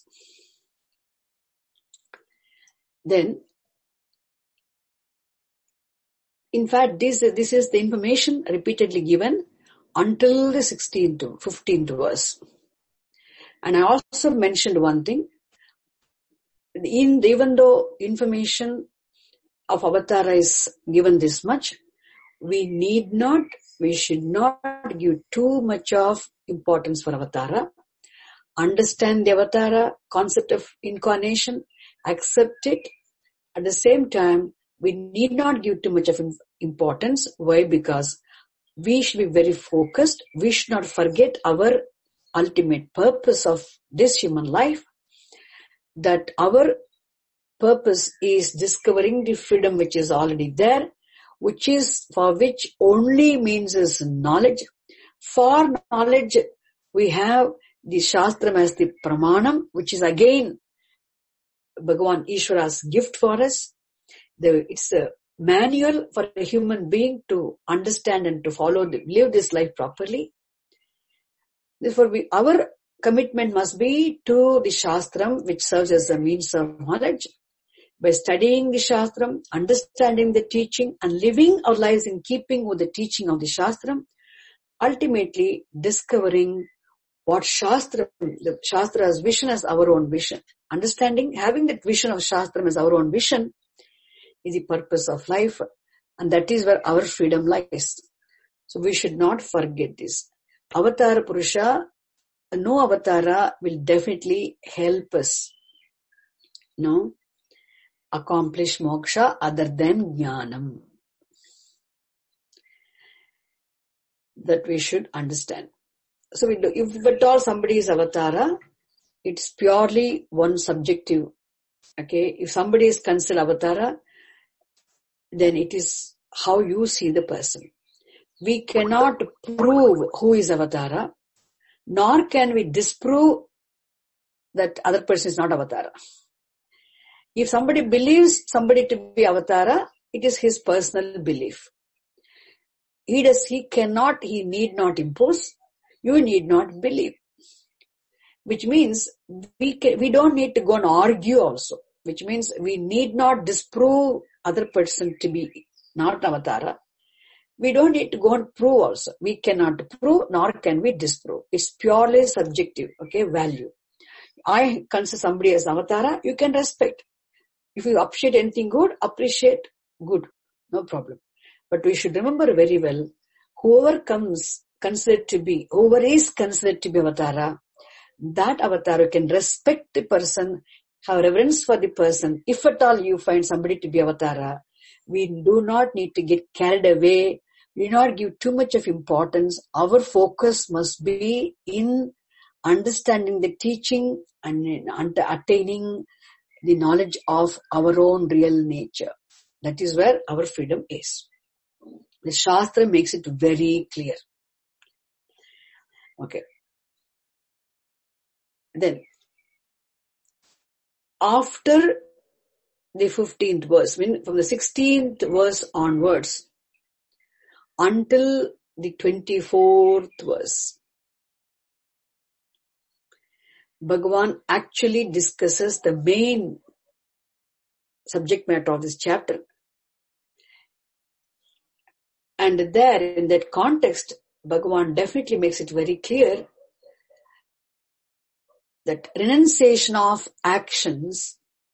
S1: Then, in fact, this is the information repeatedly given until the 16th to 15th verse. And I also mentioned one thing. Even though information of avatara is given this much, we should not give too much of importance for avatara. Understand the avatara, concept of incarnation, accept it. At the same time, we need not give too much of importance. Why? Because we should be very focused. We should not forget our ultimate purpose of this human life. That our purpose is discovering the freedom which is already there, for which only means is knowledge. For knowledge, we have the Shastram as the Pramanam, which is again Bhagavan Ishvara's gift for us. It's a manual for a human being to understand and to live this life properly. Therefore, our commitment must be to the Shastram, which serves as a means of knowledge. By studying the Shastram, understanding the teaching, and living our lives in keeping with the teaching of the Shastram, ultimately discovering what the Shastra's vision as our own vision. Understanding, having that vision of Shastram as our own vision is the purpose of life, and that is where our freedom lies. So we should not forget this. Avatara Purusha, no avatara will definitely help us, accomplish moksha other than jnanam. That we should understand. So if at all somebody is avatara, it's purely one subjective. Okay, if somebody is considered avatara, then it is how you see the person. We cannot prove who is avatara, nor can we disprove that other person is not avatara. If somebody believes somebody to be avatara, it is his personal belief. He need not impose, you need not believe. Which means we don't need to go and argue also. Which means we need not disprove other person to be not avatara. We don't need to go and prove also. We cannot prove, nor can we disprove. It's purely subjective, value. I consider somebody as avatara, you can respect. If you appreciate anything good, appreciate good. No problem. But we should remember very well, whoever is considered to be Avatara, that Avatar, you can respect the person, have reverence for the person. If at all you find somebody to be Avatara, we do not need to get carried away. We do not give too much of importance. Our focus must be in understanding the teaching and in attaining the knowledge of our own real nature. That is where our freedom is. The Shastra makes it very clear. Okay. Then, after the 15th verse, from the 16th verse onwards, until the 24th verse, Bhagavan actually discusses the main subject matter of this chapter. And there, in that context, Bhagavan definitely makes it very clear that renunciation of actions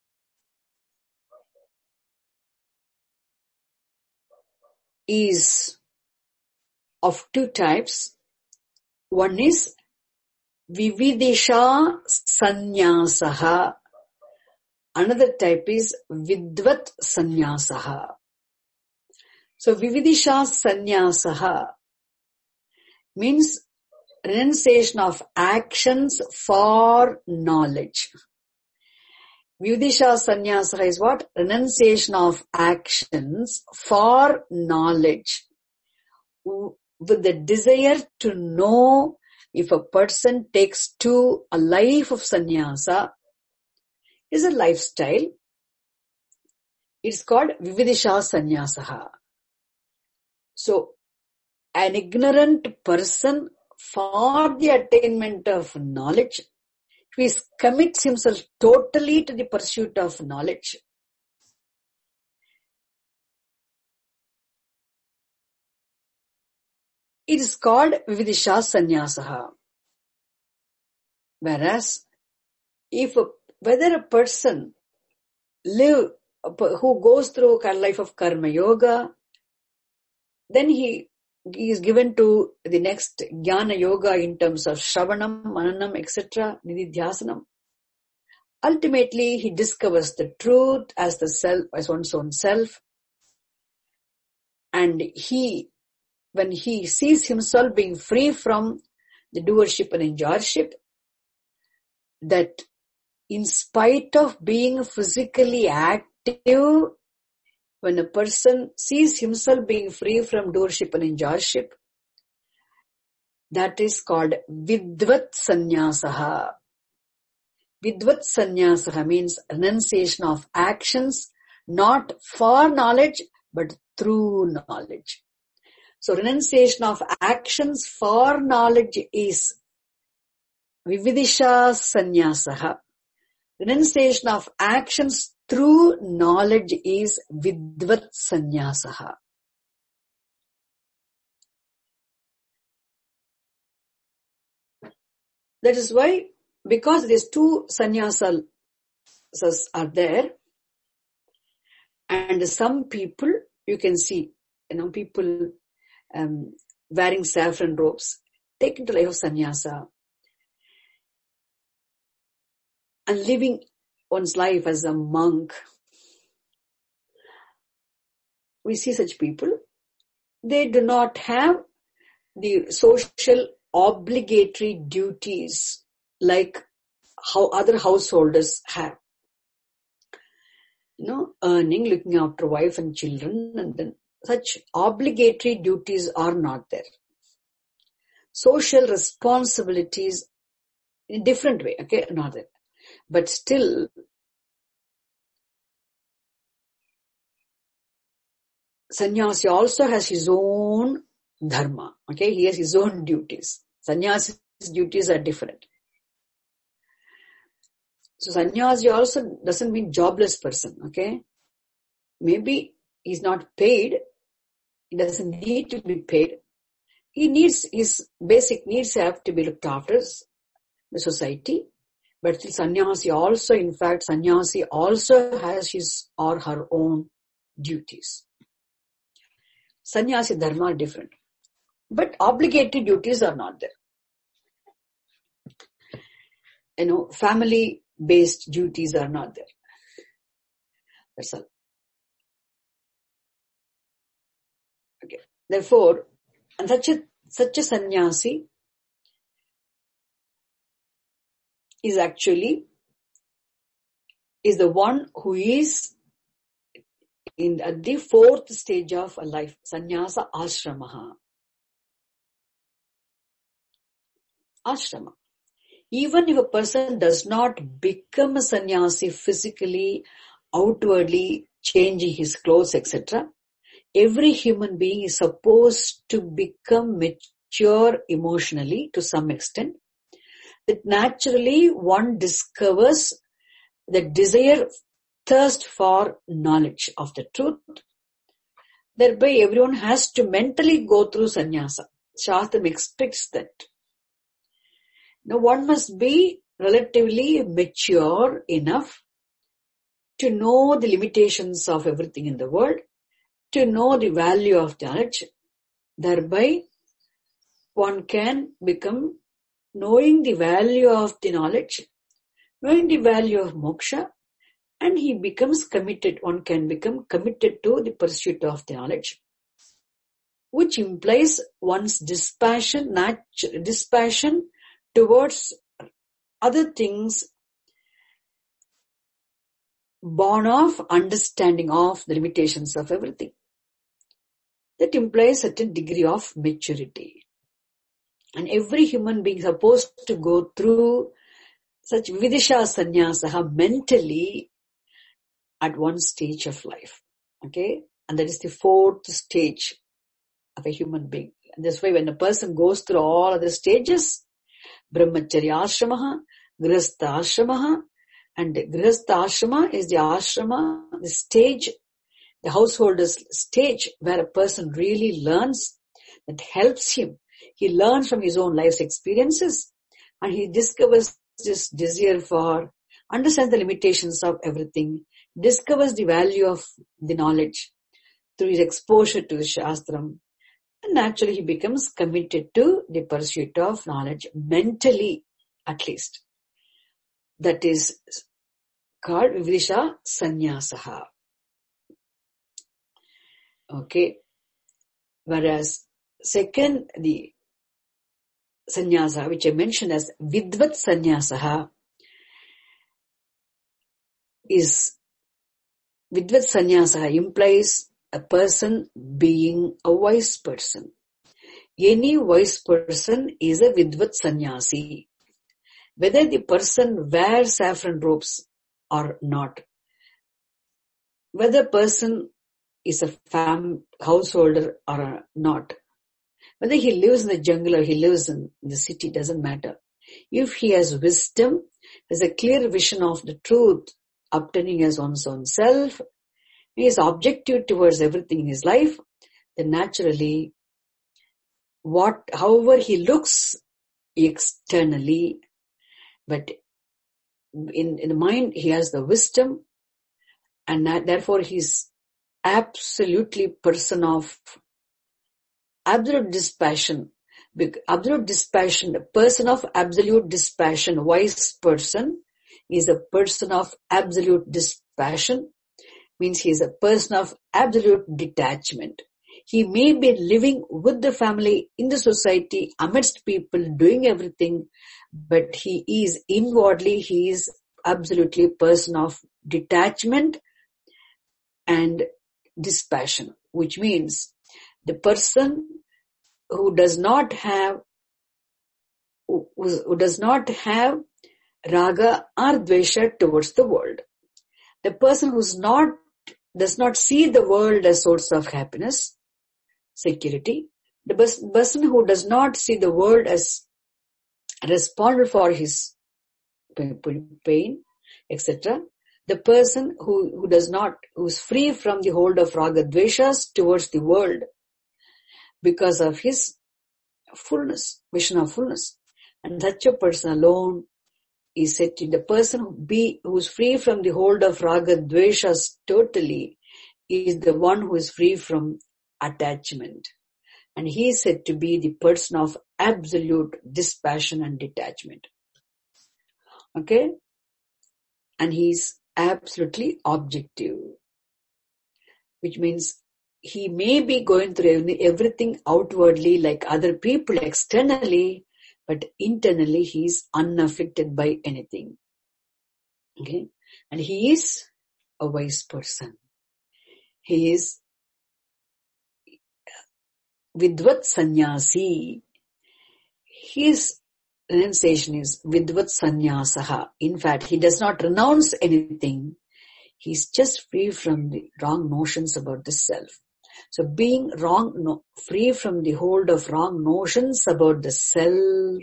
S1: is of two types. One is Vividisha Sannyasaha. Another type is Vidvat Sannyasaha. So Vividisha Sannyasaha means renunciation of actions for knowledge. Vividisha Sannyasaha is what? Renunciation of actions for knowledge, with the desire to know. If a person takes to a life of sannyasa, is a lifestyle, it's called Vividisha Sannyasaha. So, an ignorant person, for the attainment of knowledge, he commits himself totally to the pursuit of knowledge. It is called Vividisha Sannyasaha. Whereas, whether a person who goes through a life of Karma Yoga, then he is given to the next Jnana Yoga in terms of Shravanam, Mananam, etc., Nididhyasanam. Ultimately, he discovers the truth as the self, as one's own self. And when he sees himself being free from the doership and enjoyership, that in spite of being physically active, when a person sees himself being free from doership and enjoyership, that is called Vidvat Sannyasaha. Vidvat Sannyasaha means renunciation of actions, not for knowledge, but through knowledge. So renunciation of actions for knowledge is Vividisha Sannyasaha. Renunciation of actions through knowledge is Vidvat Sannyasaha. That is why, because these two sannyasas are there, and some people, you can see, people wearing saffron robes, taken to life of sannyasa, and living one's life as a monk. We see such people. They do not have the social obligatory duties like how other householders have. Earning, looking after wife and children, and then such obligatory duties are not there. Social responsibilities in a different way, okay, not there. But still, sannyasi also has his own dharma, okay, he has his own duties. Sannyasi's duties are different. So sannyasi also doesn't mean jobless person, okay. Maybe he's not paid, he doesn't need to be paid. He needs, his basic needs have to be looked after, the society. But still sannyasi also has his or her own duties. Sannyasi dharma are different. But obligatory duties are not there. Family-based duties are not there. That's all. Okay. Therefore, and such a sannyasi is the one who is at the fourth stage of a life, sannyasa ashramaha. Ashrama. Even if a person does not become a sannyasi physically, outwardly, changing his clothes, etc., every human being is supposed to become mature emotionally to some extent. That naturally one discovers the desire, thirst for knowledge of the truth. Thereby everyone has to mentally go through sannyasa. Shastram expects that. Now one must be relatively mature enough to know the limitations of everything in the world, to know the value of knowledge. Thereby one can become knowing the value of the knowledge, knowing the value of moksha, and he becomes committed. One can become committed to the pursuit of the knowledge, which implies one's dispassion towards other things born of understanding of the limitations of everything. That implies a certain degree of maturity. And every human being is supposed to go through such vidisha sannyasaha mentally at one stage of life. Okay? And that is the fourth stage of a human being. And that's why when a person goes through all other stages, brahmacharya ashramaha, grihastha ashramaha, and grihastha ashrama is the ashrama, the stage, the householder's stage where a person really learns, that helps him. He learns from his own life's experiences and he discovers this desire for understand the limitations of everything, discovers the value of the knowledge through his exposure to the Shastram, and naturally he becomes committed to the pursuit of knowledge, mentally at least. That is called Vividisha Sannyasaha. Okay. Whereas second, the sannyasa, which I mentioned as Vidvat Sannyasaha, implies a person being a wise person. Any wise person is a Vidvat Sannyasi. Whether the person wears saffron robes or not, whether person is a householder or not, whether he lives in the jungle or he lives in the city, doesn't matter. If he has wisdom, has a clear vision of the truth, obtaining as one's own self, he is objective towards everything in his life, then naturally, however he looks externally, but in the mind he has the wisdom, and therefore he is absolutely person of absolute dispassion. A person of absolute dispassion, wise person is a person of absolute dispassion, means he is a person of absolute detachment. He may be living with the family, in the society, amidst people, doing everything, but he is absolutely a person of detachment and dispassion, which means the person who does not have raga or dvesha towards the world. The person does not see the world as source of happiness, security. The person who does not see the world as responsible for his pain, etc. The person who is free from the hold of raga dveshas towards the world because of his fullness, vision of fullness. And such a person alone he said to the person who's free from the hold of raga dveshas totally is the one who is free from attachment. And he is said to be the person of absolute dispassion and detachment. Okay? And he's absolutely objective. Which means he may be going through everything outwardly like other people externally, but internally he is unaffected by anything. Okay? And he is a wise person. He is Vidvat Sannyasi. His renunciation is Vidvat Sannyasaha. In fact, he does not renounce anything. He's just free from the wrong notions about the self. So being free from the hold of wrong notions about the self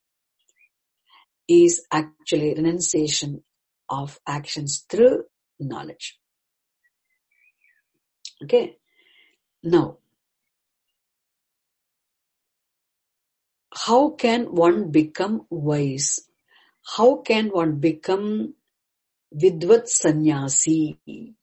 S1: is actually renunciation of actions through knowledge. Okay. Now, how can one become wise? How can one become Vidvat Sannyasi?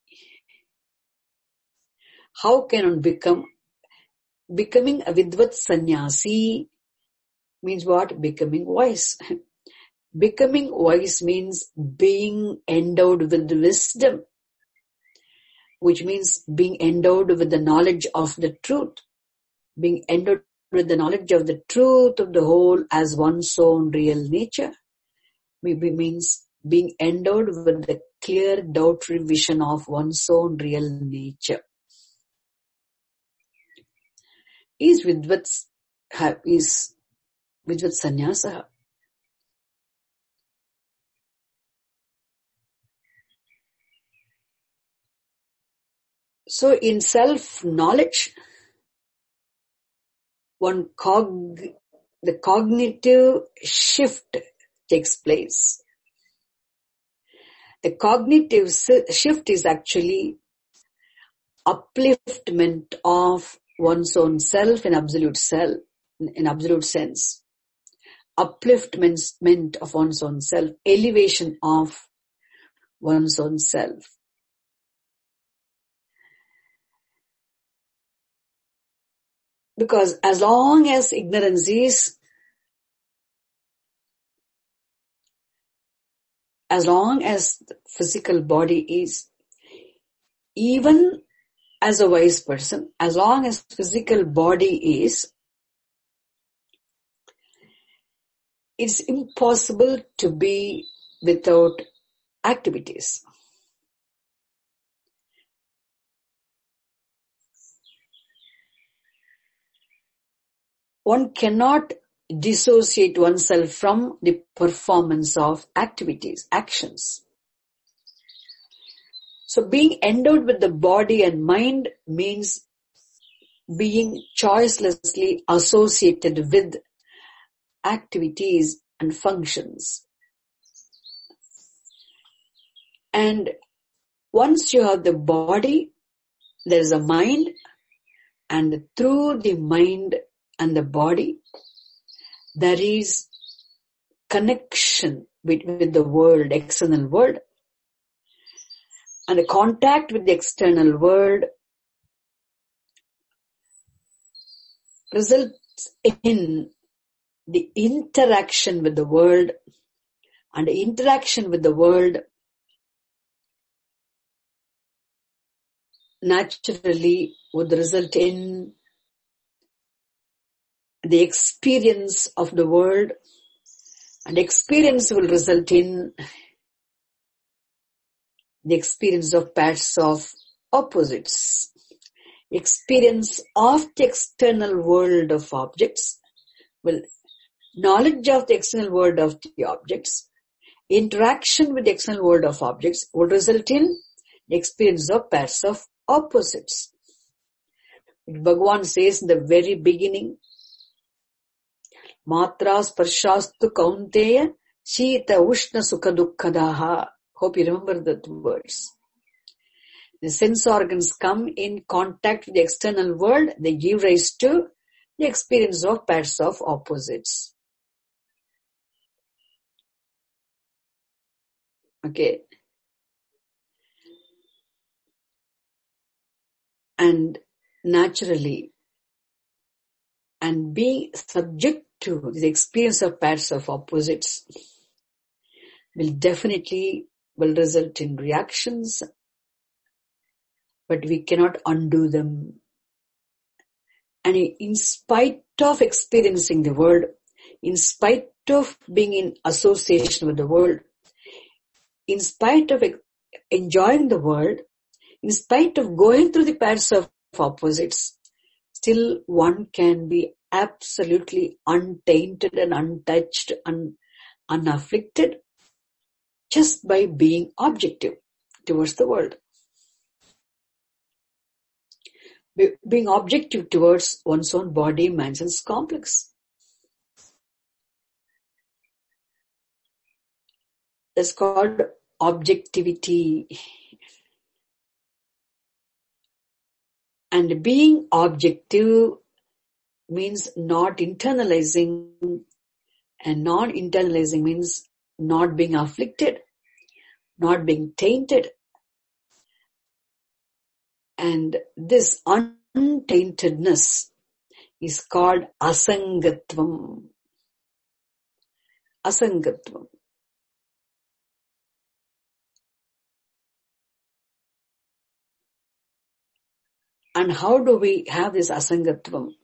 S1: How can one becoming a Vidvat Sannyasi means what? Becoming wise. Becoming wise means being endowed with wisdom, which means being endowed with the knowledge of the truth, being endowed with the knowledge of the truth of the whole as one's own real nature. Maybe means being endowed with the clear, doubt-free vision of one's own real nature. Is Vidvat Sannyasa. So in self-knowledge, the cognitive shift takes place. The cognitive shift is actually upliftment of one's own self in absolute sense. Upliftment of one's own self, elevation of one's own self. Because as long as ignorance is, as long as the physical body is, even as a wise person, as long as physical body is, it's impossible to be without activities. One cannot dissociate oneself from the performance of activities, actions. So being endowed with the body and mind means being choicelessly associated with activities and functions. And once you have the body, there is a mind, and through the mind and the body, there is connection with the world, external world. And the contact with the external world results in the interaction with the world, and the interaction with the world naturally would result in the experience of the world, and experience will result in the experience of pairs of opposites. Experience of the external world of objects will, knowledge of the external world of the objects, interaction with the external world of objects will result in the experience of pairs of opposites. Bhagavan says in the very beginning, Matra sparshastu kaunteya shita ushna sukha dukkadaha. Hope you remember the words. The sense organs come in contact with the external world, they give rise to the experience of pairs of opposites. Okay. And naturally, and being subject to the experience of pairs of opposites will result in reactions, but we cannot undo them. And in spite of experiencing the world, in spite of being in association with the world, in spite of enjoying the world, in spite of going through the pairs of opposites, still one can be absolutely untainted and untouched and unafflicted just by being objective towards the world. Being objective towards one's own body, mind, sense complex. That's called objectivity. And being objective means not internalizing, and non-internalizing means not being afflicted, not being tainted. And this untaintedness is called asangatvam. Asangatvam. And how do we have this asangatvam?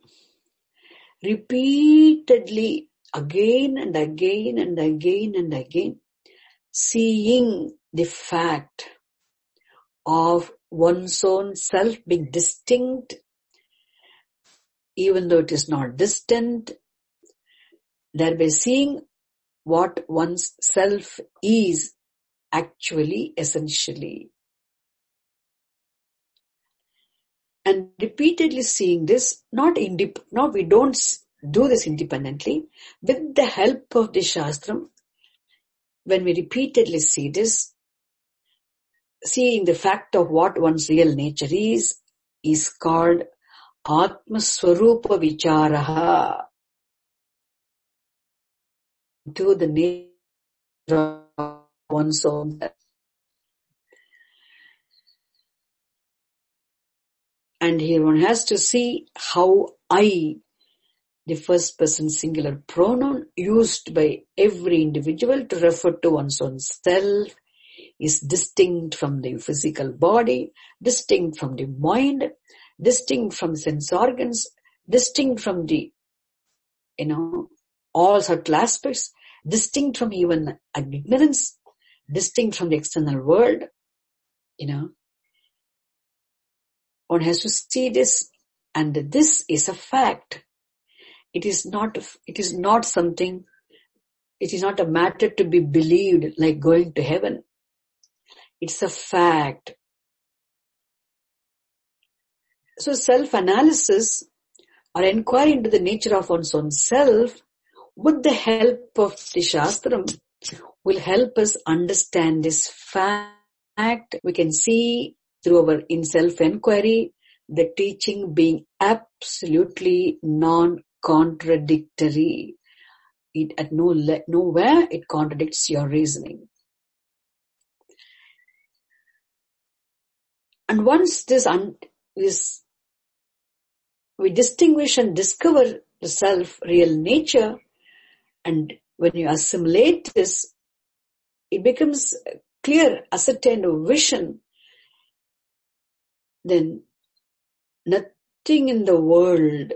S1: Repeatedly, again and again and again and again, seeing the fact of one's own self being distinct, even though it is not distant, thereby seeing what one's self is actually, essentially. And repeatedly seeing this, we don't do this independently. With the help of the Shastram, when we repeatedly see this, seeing the fact of what one's real nature is called Atma Swarupa Vicharaha, to the nature of one's own self. And here one has to see how I, the first person singular pronoun used by every individual to refer to one's own self, is distinct from the physical body, distinct from the mind, distinct from sense organs, distinct from the, all subtle aspects, distinct from even ignorance, distinct from the external world, One has to see this, and this is a fact. It is not something, it is not a matter to be believed like going to heaven. It's a fact. So self-analysis or inquiry into the nature of one's own self with the help of the Shastram will help us understand this fact. We can see through our in self-inquiry the teaching being absolutely non-contradictory. It at nowhere it contradicts your reasoning. And once we distinguish and discover the self real nature, and when you assimilate this, it becomes clear, ascertained vision, then nothing in the world,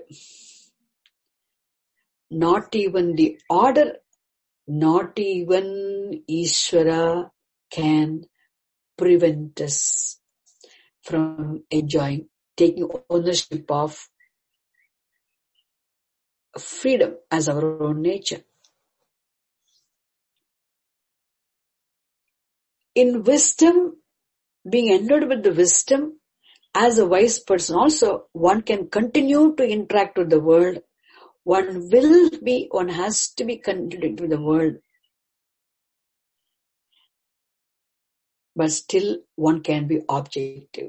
S1: not even the order, not even Ishvara can prevent us from enjoying, taking ownership of freedom as our own nature. In wisdom, being endowed with the wisdom, as a wise person also, one can continue to interact with the world. One has to be connected with the world. But still one can be objective.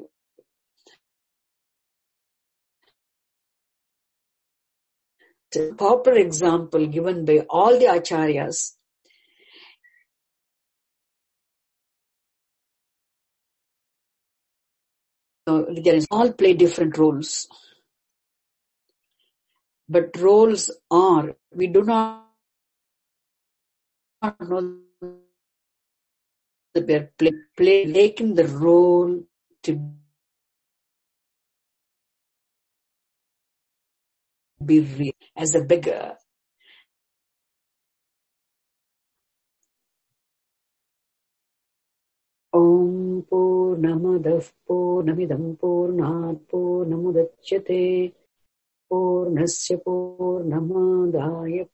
S1: The popular example given by all the acharyas there is all play different roles. But roles are, we do not know that we are taking the role to be real as a beggar. Om Purnamadah Purnamidam Purnat Purnamudachyate Purnasya Purnamadaya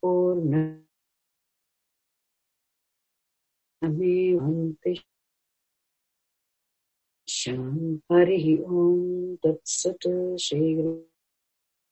S1: Purnamevante Harihi Om Tat Sat Shri